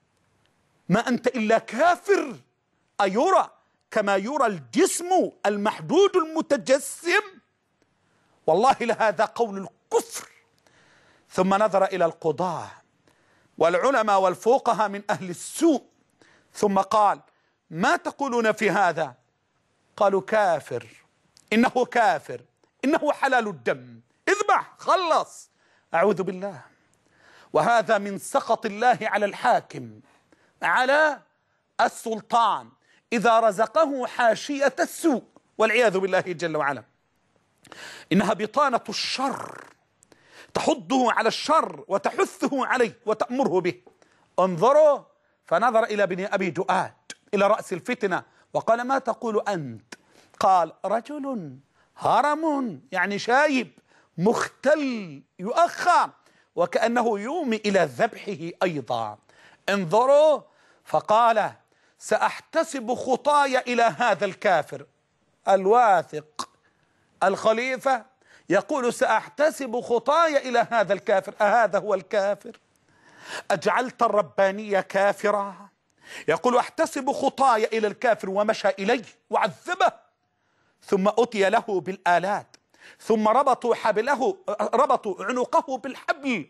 ما أنت إلا كافر، أيرى كما يرى الجسم المحدود المتجسم؟ والله لهذا قول الكفر. ثم نظر إلى القضاة والعلماء والفقهاء من أهل السوء، ثم قال ما تقولون في هذا؟ قالوا كافر، إنه كافر، إنه حلال الدم، اذبح خلص. أعوذ بالله. وهذا من سخط الله على الحاكم، على السلطان، إذا رزقه حاشية السوء والعياذ بالله جل وعلا. إنها بطانة الشر، تحضه على الشر وتحثه عليه وتأمره به. انظروا، فنظر إلى ابن أبي دؤاد إلى رأس الفتنة وقال: ما تقول أنت؟ قال: رجل هرم، يعني شايب مختل يؤخر، وكأنه يومي إلى ذبحه أيضا. انظروا، فقال: سأحتسب خطاي إلى هذا الكافر. الواثق الخليفة يقول: سأحتسب خطاي إلى هذا الكافر. أهذا هو الكافر؟ أجعلت الرباني كافرا؟ يقول: أحتسب خطاي إلى الكافر، ومشى إليه وعذبه، ثم أتي له بالآلات، ثم ربطوا حبله ربطوا عنقه بالحبل،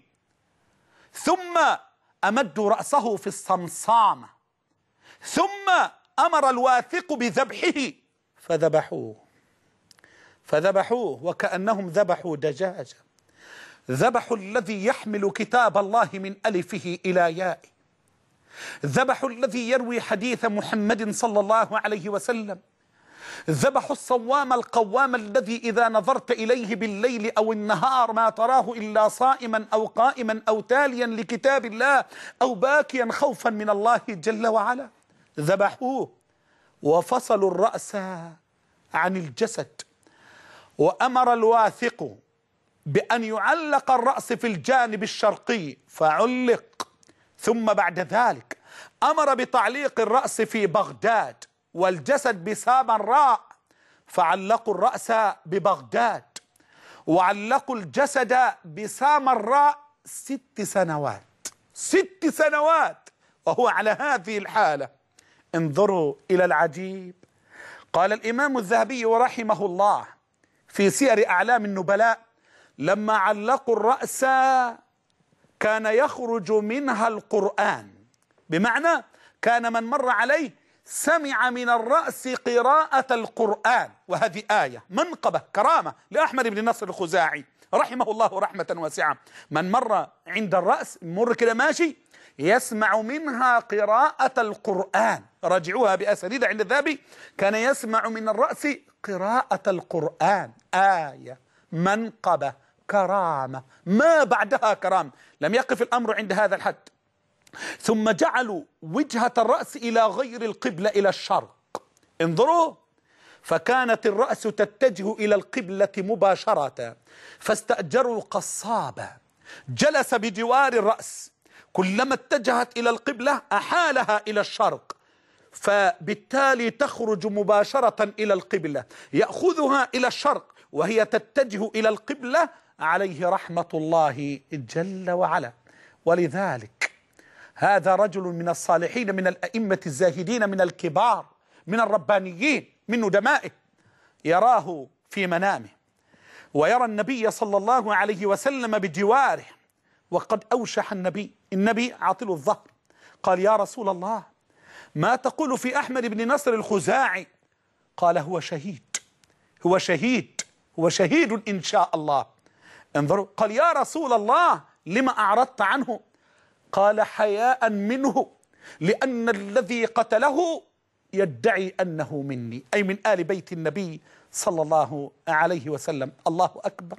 ثم أمدوا رأسه في الصمصامة، ثم أمر الواثق بذبحه فذبحوه فذبحوه وكأنهم ذبحوا دجاجة. ذبحوا الذي يحمل كتاب الله من ألفه إلى يائه، ذبحوا الذي يروي حديث محمد صلى الله عليه وسلم، ذبحوا الصوام القوام الذي إذا نظرت إليه بالليل أو النهار ما تراه إلا صائما أو قائما أو تاليا لكتاب الله أو باكيا خوفا من الله جل وعلا. ذبحوه وفصلوا الرأس عن الجسد، وأمر الواثق بأن يعلق الرأس في الجانب الشرقي فعلق، ثم بعد ذلك أمر بتعليق الرأس في بغداد والجسد بسامراء، فعلقوا الرأس ببغداد وعلقوا الجسد بسامراء ست سنوات ست سنوات وهو على هذه الحالة. انظروا إلى العجيب. قال الإمام الذهبي رحمه الله في سير أعلام النبلاء: لما علقوا الرأس كان يخرج منها القرآن، بمعنى كان من مر عليه سمع من الرأس قراءة القرآن. وهذه آية منقبة كرامة لأحمد بن نصر الخزاعي رحمه الله رحمة واسعة. من مر عند الرأس مر كده ماشي يسمع منها قراءة القرآن، رجعوها بأسانيد عند الذهبي، كان يسمع من الرأس قراءة القرآن. آية منقبة كرامة ما بعدها كرامة. لم يقف الأمر عند هذا الحد، ثم جعلوا وجهة الرأس إلى غير القبلة، إلى الشرق. انظروا، فكانت الرأس تتجه إلى القبلة مباشرة، فاستأجروا قصابة جلس بجوار الرأس، كلما اتجهت إلى القبلة أحالها إلى الشرق، فبالتالي تخرج مباشرة إلى القبلة، يأخذها إلى الشرق وهي تتجه إلى القبلة، عليه رحمة الله جل وعلا. ولذلك هذا رجل من الصالحين، من الأئمة الزاهدين، من الكبار، من الربانيين، من ندمائه، يراه في منامه ويرى النبي صلى الله عليه وسلم بجواره، وقد أوشح النبي النبي عاطل الظهر، قال: يا رسول الله، ما تقول في أحمد بن نصر الخزاعي؟ قال: هو شهيد هو شهيد هو شهيد إن شاء الله. انظروا، قال: يا رسول الله، لما أعرضت عنه؟ قال: حياء منه، لأن الذي قتله يدعي أنه مني، أي من آل بيت النبي صلى الله عليه وسلم. الله أكبر.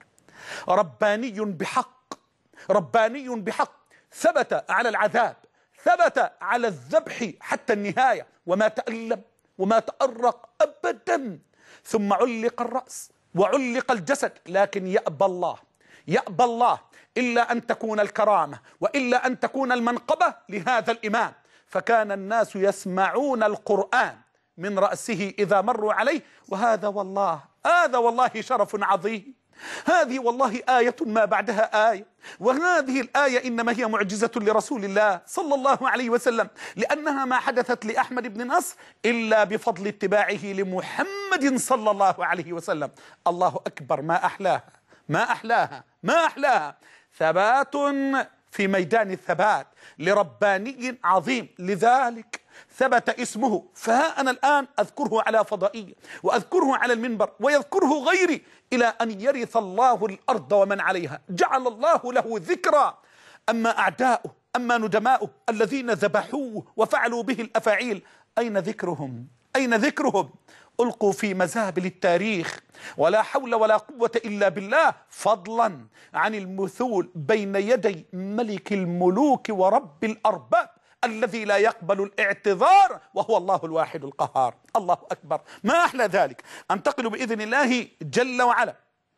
رباني بحق رباني بحق ثبت على العذاب، ثبت على الذبح حتى النهاية، وما تألم وما تأرق أبدا. ثم علق الرأس وعلق الجسد، لكن يأبى الله يأبى الله إلا أن تكون الكرامة وإلا أن تكون المنقبة لهذا الإمام. فكان الناس يسمعون القرآن من رأسه إذا مروا عليه، وهذا والله هذا والله شرف عظيم. هذه والله آية ما بعدها آية، وهذه الآية إنما هي معجزة لرسول الله صلى الله عليه وسلم، لأنها ما حدثت لأحمد بن نصر إلا بفضل اتباعه لمحمد صلى الله عليه وسلم. الله أكبر، ما أحلاها ما أحلاها ما أحلاها. ثبات في ميدان الثبات لرباني عظيم، لذلك ثبت اسمه. فها أنا الآن أذكره على فضائية، وأذكره على المنبر، ويذكره غيري، إلى أن يرث الله الأرض ومن عليها. جعل الله له ذكرى. أما أعداؤه، أما ندماؤه الذين ذبحوه وفعلوا به الأفاعيل، أين ذكرهم؟ أين ذكرهم؟ ألقوا في مزابل التاريخ، ولا حول ولا قوة إلا بالله، فضلا عن المثول بين يدي ملك الملوك ورب الأرباب الذي لا يقبل الاعتذار، وهو الله الواحد القهار. الله أكبر، ما أحلى ذلك. أنتقل بإذن الله جل وعلا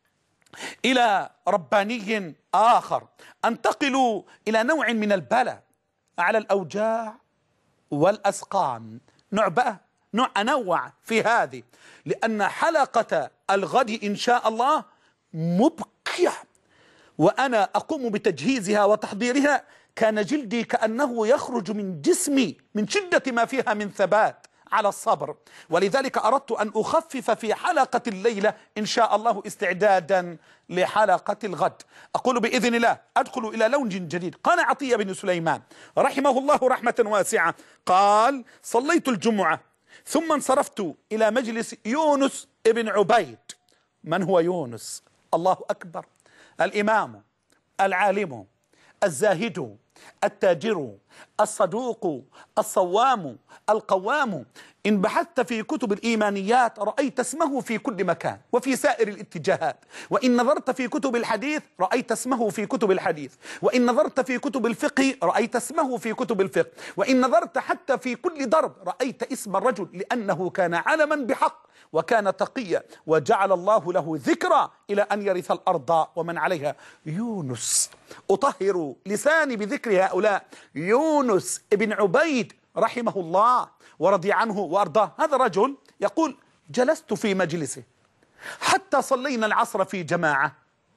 إلى رباني آخر، أنتقل إلى نوع من البلاء على الأوجاع والأسقام. نوع بقى نوع أنوع في هذه، لأن حلقة الغد إن شاء الله مبكية، وأنا أقوم بتجهيزها وتحضيرها. كان جلدي كأنه يخرج من جسمي من شدة ما فيها من ثبات على الصبر، ولذلك أردت أن أخفف في حلقة الليلة إن شاء الله استعدادا لحلقة الغد. أقول بإذن الله أدخل إلى لون جديد. قال عطية بن سليمان رحمه الله رحمة واسعة، قال: صليت الجمعة ثم انصرفت إلى مجلس يونس ابن عبيد. من هو يونس؟ الله أكبر، الإمام العالم الزاهد التاجر الصدوق الصوام القوام. إن بحثت في كتب الإيمانيات رأيت اسمه في كل مكان وفي سائر الاتجاهات، وإن نظرت في كتب الحديث رأيت اسمه في كتب الحديث، وإن نظرت في كتب الفقه رأيت اسمه في كتب الفقه، وإن نظرت حتى في كل ضرب رأيت اسم الرجل، لأنه كان علما بحق وكان تقيا، وجعل الله له ذكرى إلى أن يرث الأرض ومن عليها. يونس، أطهر لساني بذكر هؤلاء. يونس ابن عبيد رحمه الله ورضي عنه وأرضاه. هذا رجل يقول: جلست في مجلسه حتى صلينا العصر في جماعة،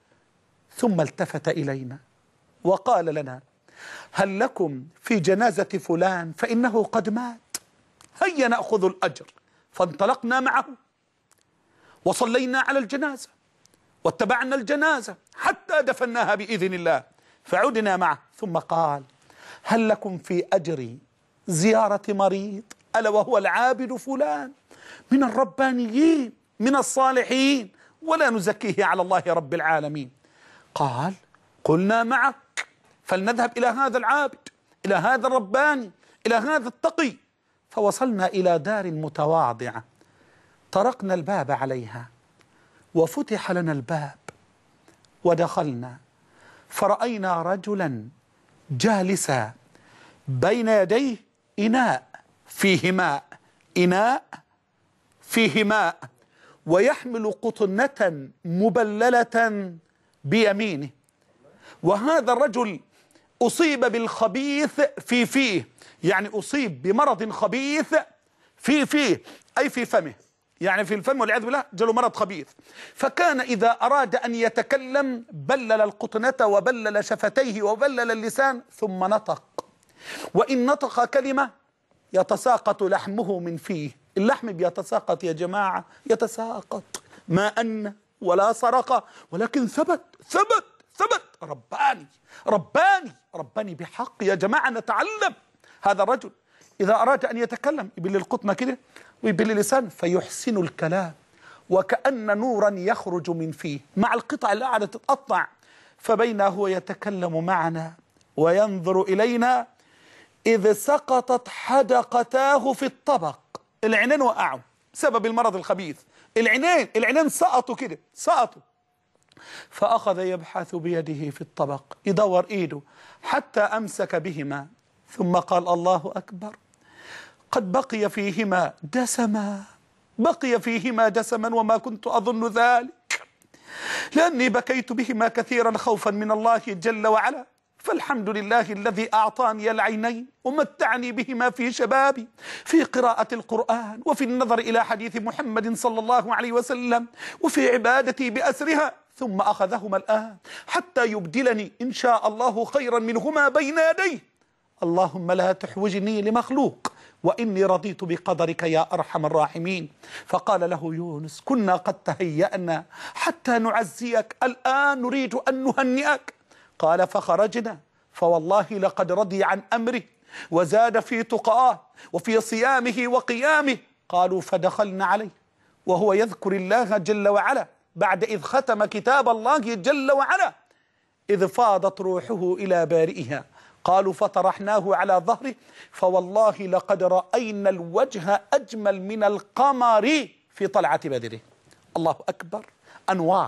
ثم التفت إلينا وقال لنا: هل لكم في جنازة فلان فإنه قد مات؟ هيا نأخذ الأجر. فانطلقنا معه وصلينا على الجنازة واتبعنا الجنازة حتى دفناها بإذن الله، فعدنا معه. ثم قال: هل لكم في أجر زيارة مريض ألا وهو العابد فلان من الربانيين من الصالحين، ولا نزكيه على الله رب العالمين؟ قال: قلنا معك، فلنذهب إلى هذا العابد، إلى هذا الرباني، إلى هذا التقي. فوصلنا إلى دار متواضعة، طرقنا الباب عليها وفتح لنا الباب ودخلنا، فرأينا رجلا جالسا بين يديه إناء فيه ماء، إناء فيه ماء، ويحمل قطنة مبللة بيمينه. وهذا الرجل أصيب بالخبيث في فيه، يعني أصيب بمرض خبيث في فيه أي في فمه، يعني في الفم والعياذ بالله جاله مرض خبيث. فكان إذا أراد أن يتكلم بلل القطنة وبلل شفتيه وبلل اللسان ثم نطق، وإن نطق كلمة يتساقط لحمه من فيه. اللحم بيتساقط يا جماعة، يتساقط، ما أن ولا سرق، ولكن ثبت ثبت ثبت. رباني رباني رباني بحق يا جماعة، نتعلم. هذا الرجل إذا أراد أن يتكلم يبل القطنة كده ويبل اللسان فيحسن الكلام، وكأن نورا يخرج من فيه مع القطع اللي قاعدة تتقطع. فبينه هو يتكلم معنا وينظر إلينا إذ سقطت حدقتاه في الطبق. العينين وقعوا بسبب المرض الخبيث، العينين العينين سقطوا كده سقطوا. فأخذ يبحث بيده في الطبق، يدور إيده حتى أمسك بهما، ثم قال: الله أكبر، قد بقي فيهما دسما، بقي فيهما دسما وما كنت أظن ذلك، لأني بكيت بهما كثيرا خوفا من الله جل وعلا، فالحمد لله الذي أعطاني العينين ومتعني بهما في شبابي، في قراءة القرآن وفي النظر إلى حديث محمد صلى الله عليه وسلم وفي عبادتي بأسرها، ثم أخذهما الآن حتى يبدلني إن شاء الله خيرا منهما بين يديه. اللهم لا تحوجني لمخلوق، وإني رضيت بقدرك يا أرحم الراحمين. فقال له يونس: كنا قد تهيأنا حتى نعزيك، الآن نريد أن نهنئك. قال: فخرجنا، فوالله لقد رضي عن أمره وزاد في تقاه وفي صيامه وقيامه. قالوا: فدخلنا عليه وهو يذكر الله جل وعلا بعد إذ ختم كتاب الله جل وعلا، إذ فاضت روحه إلى بارئها. قالوا: فطرحناه على ظهره، فوالله لقد رأينا الوجه أجمل من القمر في طلعة بدره. الله أكبر، أنوار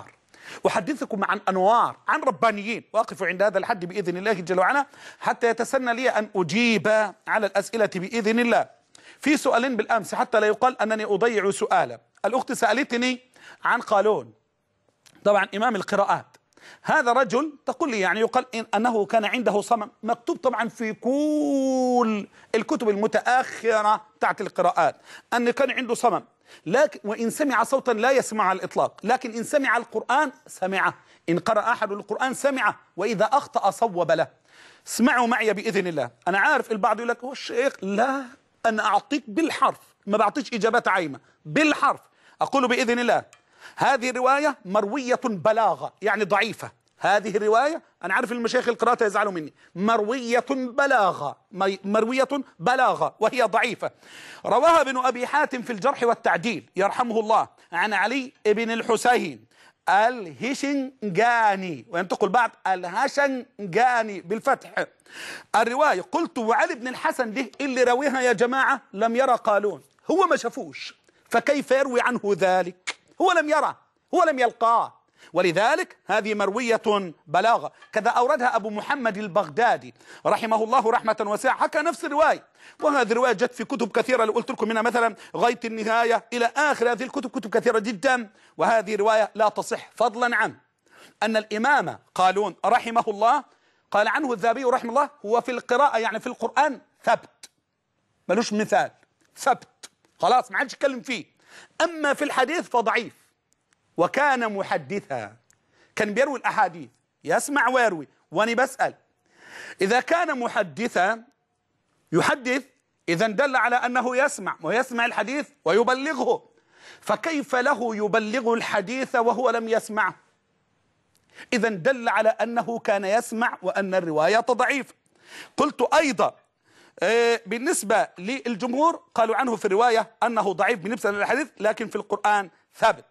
أحدثكم عن أنوار، عن ربانيين، وأقف عند هذا الحد بإذن الله جل وعلا حتى يتسنى لي أن أجيب على الأسئلة بإذن الله. في سؤالين بالأمس حتى لا يقال أنني أضيع سؤالا. الأخت سألتني عن قالون، طبعا إمام القراءات، هذا رجل تقول لي يعني يقال إن أنه كان عنده صمم، مكتوب طبعا في كل الكتب المتأخرة بتاعت القراءات أن كان عنده صمم، لكن وإن سمع صوتا لا يسمع على الإطلاق، لكن إن سمع القرآن سمعه، إن قرأ أحد القرآن سمعه، وإذا أخطأ صوب له. اسمعوا معي بإذن الله. أنا عارف البعض يقول لك هو الشيخ، لا، أنا أعطيك بالحرف، ما بعطيش إجابات عايمة، بالحرف أقول بإذن الله. هذه رواية مروية بلاغة، يعني ضعيفة. هذه الرواية أنا عارف المشايخ القراءة يزعلوا مني، مروية بلاغة، مروية بلاغة وهي ضعيفة. رواها ابن أبي حاتم في الجرح والتعديل يرحمه الله عن علي بن الحسين الهشنجاني، وينطق البعض الهشنجاني بالفتح. الرواية قلت وعلي بن الحسن ده اللي راويها يا جماعة لم يرى قالون، هو ما شافوش، فكيف يروي عنه ذلك؟ هو لم يرى، هو لم يلقاه، ولذلك هذه مروية بلاغة. كذا أوردها أبو محمد البغدادي رحمه الله رحمة واسعة، حكى نفس الرواية، وهذه الرواية جت في كتب كثيرة اللي قلت لكم منها مثلا غاية النهاية إلى آخر هذه الكتب، كتب كثيرة جدا، وهذه رواية لا تصح، فضلا عن أن الإمام قالون رحمه الله قال عنه الذهبي رحمه الله هو في القراءة يعني في القرآن ثبت، ملوش مثال، ثبت خلاص ما عادش يتكلم فيه. أما في الحديث فضعيف، وكان محدثا، كان بيروي الأحاديث، يسمع ويروي. وأنا بسأل إذا كان محدثا يحدث، إذا دل على أنه يسمع ويسمع الحديث ويبلغه، فكيف له يبلغ الحديث وهو لم يسمعه؟ إذا دل على أنه كان يسمع وأن الرواية ضعيفة. قلت أيضا بالنسبة للجمهور قالوا عنه في الرواية أنه ضعيف بالنسبة للحديث، لكن في القرآن ثابت.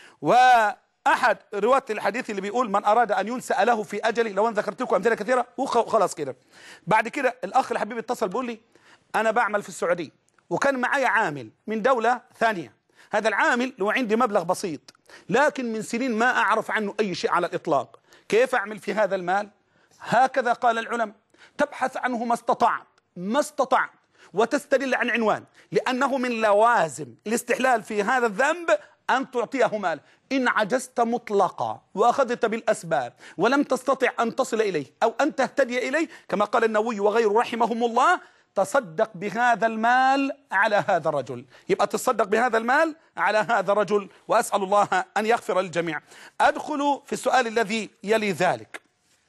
وأحد رواة الحديث اللي بيقول من أراد أن ينسأ له في أجله، لو أن ذكرت لكم أمثلة كثيرة وخلاص كده. بعد كده الأخ الحبيب اتصل بيقول لي أنا بعمل في السعودية وكان معي عامل من دولة ثانية، هذا العامل لو عندي مبلغ بسيط لكن من سنين ما أعرف عنه أي شيء على الإطلاق، كيف أعمل في هذا المال؟ هكذا قال العلماء، تبحث عنه ما استطعت ما استطعت وتستدل عن عنوان، لأنه من لوازم الاستحلال في هذا الذنب أن تعطيه مال. إن عجزت مطلقا وأخذت بالأسباب ولم تستطع أن تصل إليه أو أن تهتدي إليه، كما قال النووي وغيره رحمهم الله، تصدق بهذا المال على هذا الرجل. يبقى تصدق بهذا المال على هذا الرجل، وأسأل الله أن يغفر للجميع. أدخل في السؤال الذي يلي ذلك.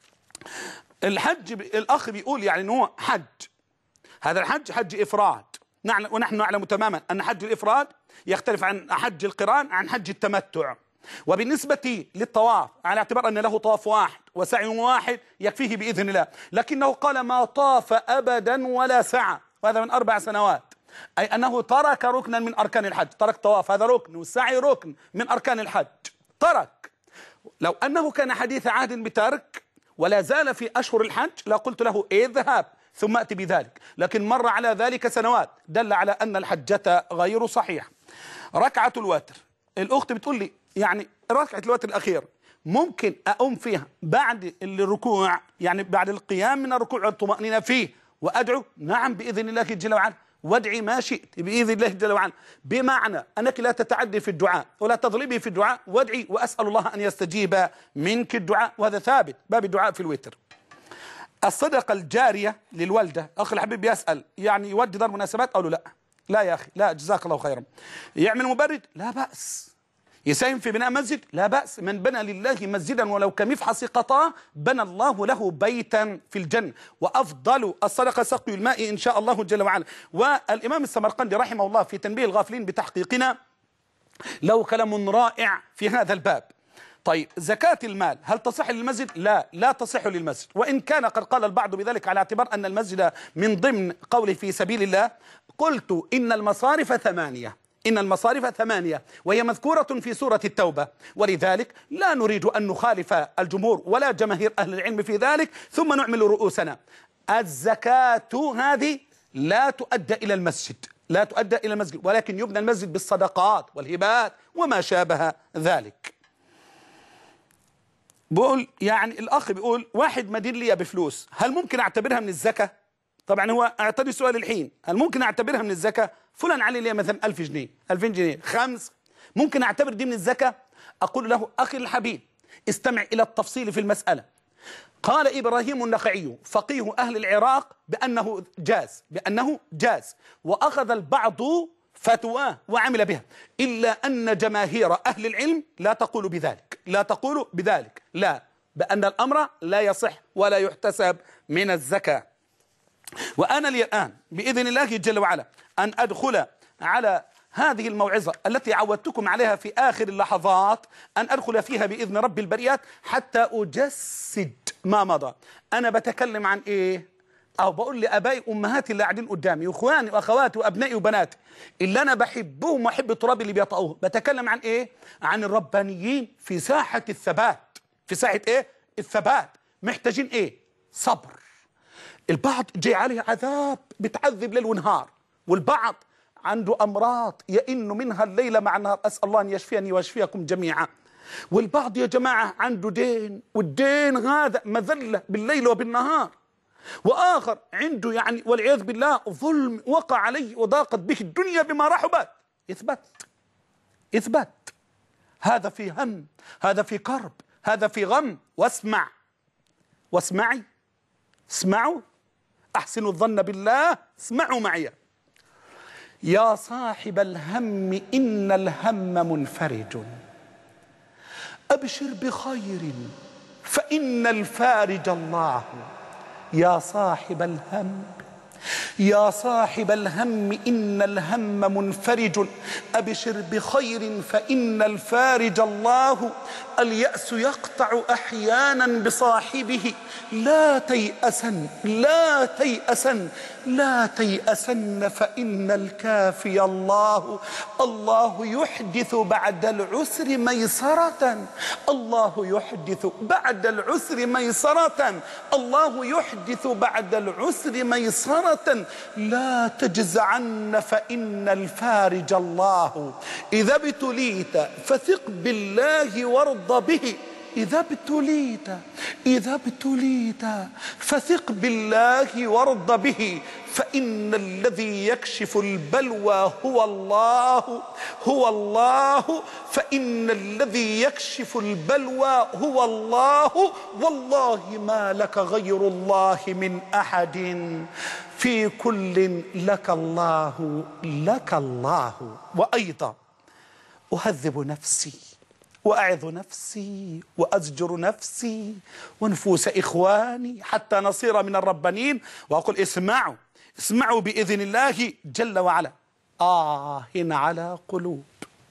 الحج، الأخ بيقول يعني أنه حج، هذا الحج حج إفراد، ونحن نعلم تماما أن حج الإفراد يختلف عن حج القران عن حج التمتع. وبالنسبة للطواف على اعتبار أن له طواف واحد وسعي واحد يكفيه بإذن الله، لكنه قال ما طاف أبدا ولا سعى، وهذا من أربع سنوات، أي أنه ترك ركنا من أركان الحج، ترك طواف هذا ركن والسعي ركن من أركان الحج، ترك. لو أنه كان حديث عهد بترك ولا زال في أشهر الحج لقلت له اذهب ثم أتي بذلك، لكن مر على ذلك سنوات، دل على أن الحجة غير صحيح. ركعة الوتر، الأخت بتقول لي يعني ركعة الوتر الأخير ممكن أقوم فيها بعد الركوع، يعني بعد القيام من الركوع والطمأنينة فيه وأدعو؟ نعم بإذن الله جل وعلا، وادعي ما شئت بإذن الله جل وعلا، بمعنى أنك لا تتعدي في الدعاء ولا تظلمي في الدعاء، وادعي وأسأل الله أن يستجيب منك الدعاء، وهذا ثابت باب الدعاء في الوتر. الصدقة الجارية للوالدة، أخي الحبيب يسأل يعني يودي دار مناسبات؟ أو لا لا يا أخي لا، جزاك الله خيرا. يعمل مبرد؟ لا بأس. يساهم في بناء مسجد؟ لا بأس. من بنى لله مسجدا ولو كمفحص قطاه بنى الله له بيتا في الجنة، وأفضل الصدقة سقي الماء إن شاء الله جل وعلا. والإمام السمرقندي رحمه الله في تنبيه الغافلين بتحقيقنا له كلام رائع في هذا الباب. طيب زكاة المال هل تصح للمسجد؟ لا لا تصح للمسجد، وإن كان قد قال البعض بذلك على اعتبار أن المسجد من ضمن قوله في سبيل الله. قلت إن المصارف ثمانية، إن المصارف ثمانية وهي مذكورة في سورة التوبة، ولذلك لا نريد أن نخالف الجمهور ولا جماهير أهل العلم في ذلك، ثم نعمل رؤوسنا. الزكاة هذه لا تؤدى إلى المسجد، لا تؤدى إلى المسجد، ولكن يبنى المسجد بالصدقات والهبات وما شابه ذلك. بقول يعني الأخ بيقول واحد مدين لي بفلوس، هل ممكن أعتبرها من الزكاة؟ طبعا هو اعتبر سؤال الحين، هل ممكن أعتبرها من الزكاة؟ فلان علي لي مثلا ألف جنيه، ألفين جنيه، خمس، ممكن أعتبر دي من الزكاة؟ أقول له أخي الحبيب استمع إلى التفصيل في المسألة. قال إبراهيم النخعي فقيه أهل العراق بأنه جاز، بأنه جاز، وأخذ البعض فتواه وعمل بها، إلا أن جماهير أهل العلم لا تقول بذلك، لا تقول بذلك، لا، بأن الأمر لا يصح ولا يحتسب من الزكاة. وأنا لي الآن بإذن الله جل وعلا أن أدخل على هذه الموعظة التي عودتكم عليها في آخر اللحظات، أن أدخل فيها بإذن رب البريات حتى أجسد ما مضى. أنا بتكلم عن إيه؟ أو بقول لأبائي أمهاتي اللي قاعدين قدامي وإخواني وأخواتي وأبنائي وبناتي اللي أنا بحبهم وأحب التراب اللي بيطأوه، بتكلم عن إيه؟ عن الربانيين في ساحة الثبات. في ساحة إيه؟ الثبات. محتاجين إيه؟ صبر. البعض جاي عليه عذاب بتعذب ليل ونهار، والبعض عنده أمراض يئن منها الليل مع النهار، أسأل الله أن يشفيني ويشفيكم جميعا. والبعض يا جماعة عنده دين، والدين هذا مذلة بالليل وبالنهار. وآخر عنده يعني والعياذ بالله ظلم وقع عليه وضاقت به الدنيا بما رحبت. اثبت اثبت، هذا في هم، هذا في كرب، هذا في غم. واسمع واسمعي، اسمعوا، أحسنوا الظن بالله، اسمعوا معي. يا صاحب الهم إن الهم منفرج، أبشر بخير فإن الفارج الله. يا صاحب الهم، يا صاحب الهم إن الهم منفرج، أبشر بخير فإن الفارج الله. اليأس يقطع أحيانا بصاحبه، لا تيأسن لا تيأسن لا تيأسن فإن الكافي الله. الله يحدث بعد العسر ميسرة، الله يحدث بعد العسر ميسرة، الله يحدث بعد العسر ميسرة. لا تجزعن فإن الفارج الله. إذا ابتليت فثق بالله وارض به، إذا ابتليت إذا ابتليت فثق بالله وارض به، فإن الذي يكشف البلوى هو الله، هو الله، فإن الذي يكشف البلوى هو الله. والله ما لك غير الله من أحد، في كل لك الله، لك الله. وأيضا أهذب نفسي وأعظ نفسي وأزجر نفسي ونفوس إخواني حتى نصير من الربانين، وأقول اسمعوا اسمعوا بإذن الله جل وعلا. آه على قلوب،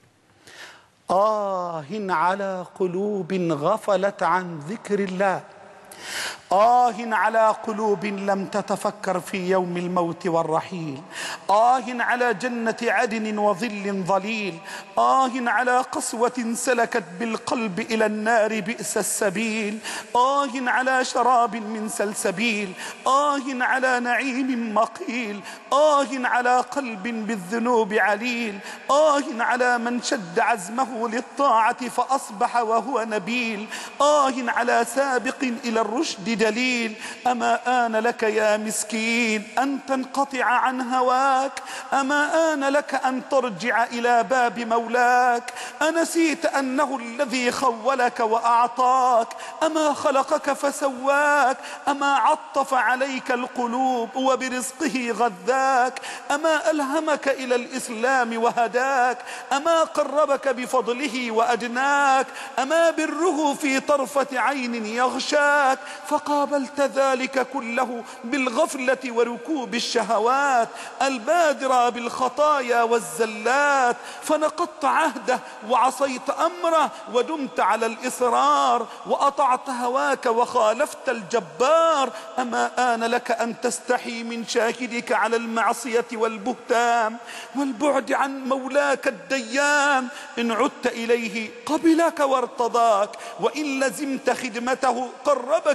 آه على قلوب غفلت عن ذكر الله، آه على قلوب لم تتفكر في يوم الموت والرحيل، آه على جنة عدن وظل ظليل، آه على قسوة سلكت بالقلب إلى النار بئس السبيل، آه على شراب من سلسبيل، آه على نعيم مقيل، آه على قلب بالذنوب عليل، آه على من شد عزمه للطاعة فأصبح وهو نبيل، آه على سابق إلى الرشد دليل. أما آن لك يا مسكين أن تنقطع عن هواك، أما آن لك أن ترجع إلى باب مولاك. أنسيت أنه الذي خولك وأعطاك، أما خلقك فسواك، أما عطف عليك القلوب وبرزقه غذاك، أما ألهمك إلى الإسلام وهداك، أما قربك بفضله وأدناك، أما بره في طرفة عين يغشاك. فقابلت ذلك كله بالغفلة وركوب الشهوات البادرة بالخطايا والزلات، فنقضت عهده وعصيت أمره ودمت على الإصرار وأطعت هواك وخالفت الجبار. أما آن لك أن تستحي من شاهدك على المعصية والبهتان والبعد عن مولاك الديان. إن عدت إليه قبلك وارتضاك، وإن لزمت خدمته قربك وأدناك.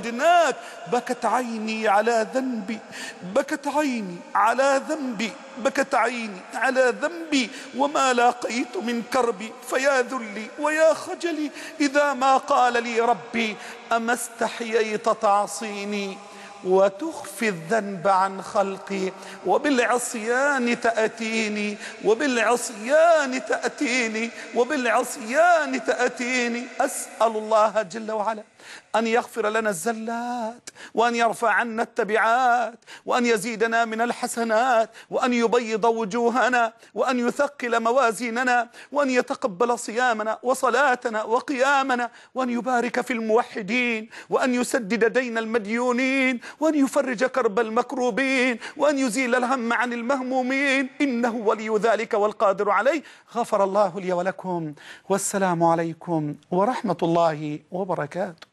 وجدناك. بكت عيني على ذنبي، بكت عيني على ذنبي، بكت عيني على ذنبي، وما لاقيت من كربي، فيا ذلي ويا خجلي إذا ما قال لي ربي أما استحييت تعصيني وتخفي الذنب عن خلقي، وبالعصيان تأتيني، وبالعصيان تأتيني، وبالعصيان تأتيني. أسأل الله جل وعلا أن يغفر لنا الزلات، وأن يرفع عنا التبعات، وأن يزيدنا من الحسنات، وأن يبيض وجوهنا، وأن يثقل موازيننا، وأن يتقبل صيامنا وصلاتنا وقيامنا، وأن يبارك في الموحدين، وأن يسدد دين المديونين، وأن يفرج كرب المكروبين، وأن يزيل الهم عن المهمومين، إنه ولي ذلك والقادر عليه. غفر الله لي ولكم، والسلام عليكم ورحمة الله وبركاته.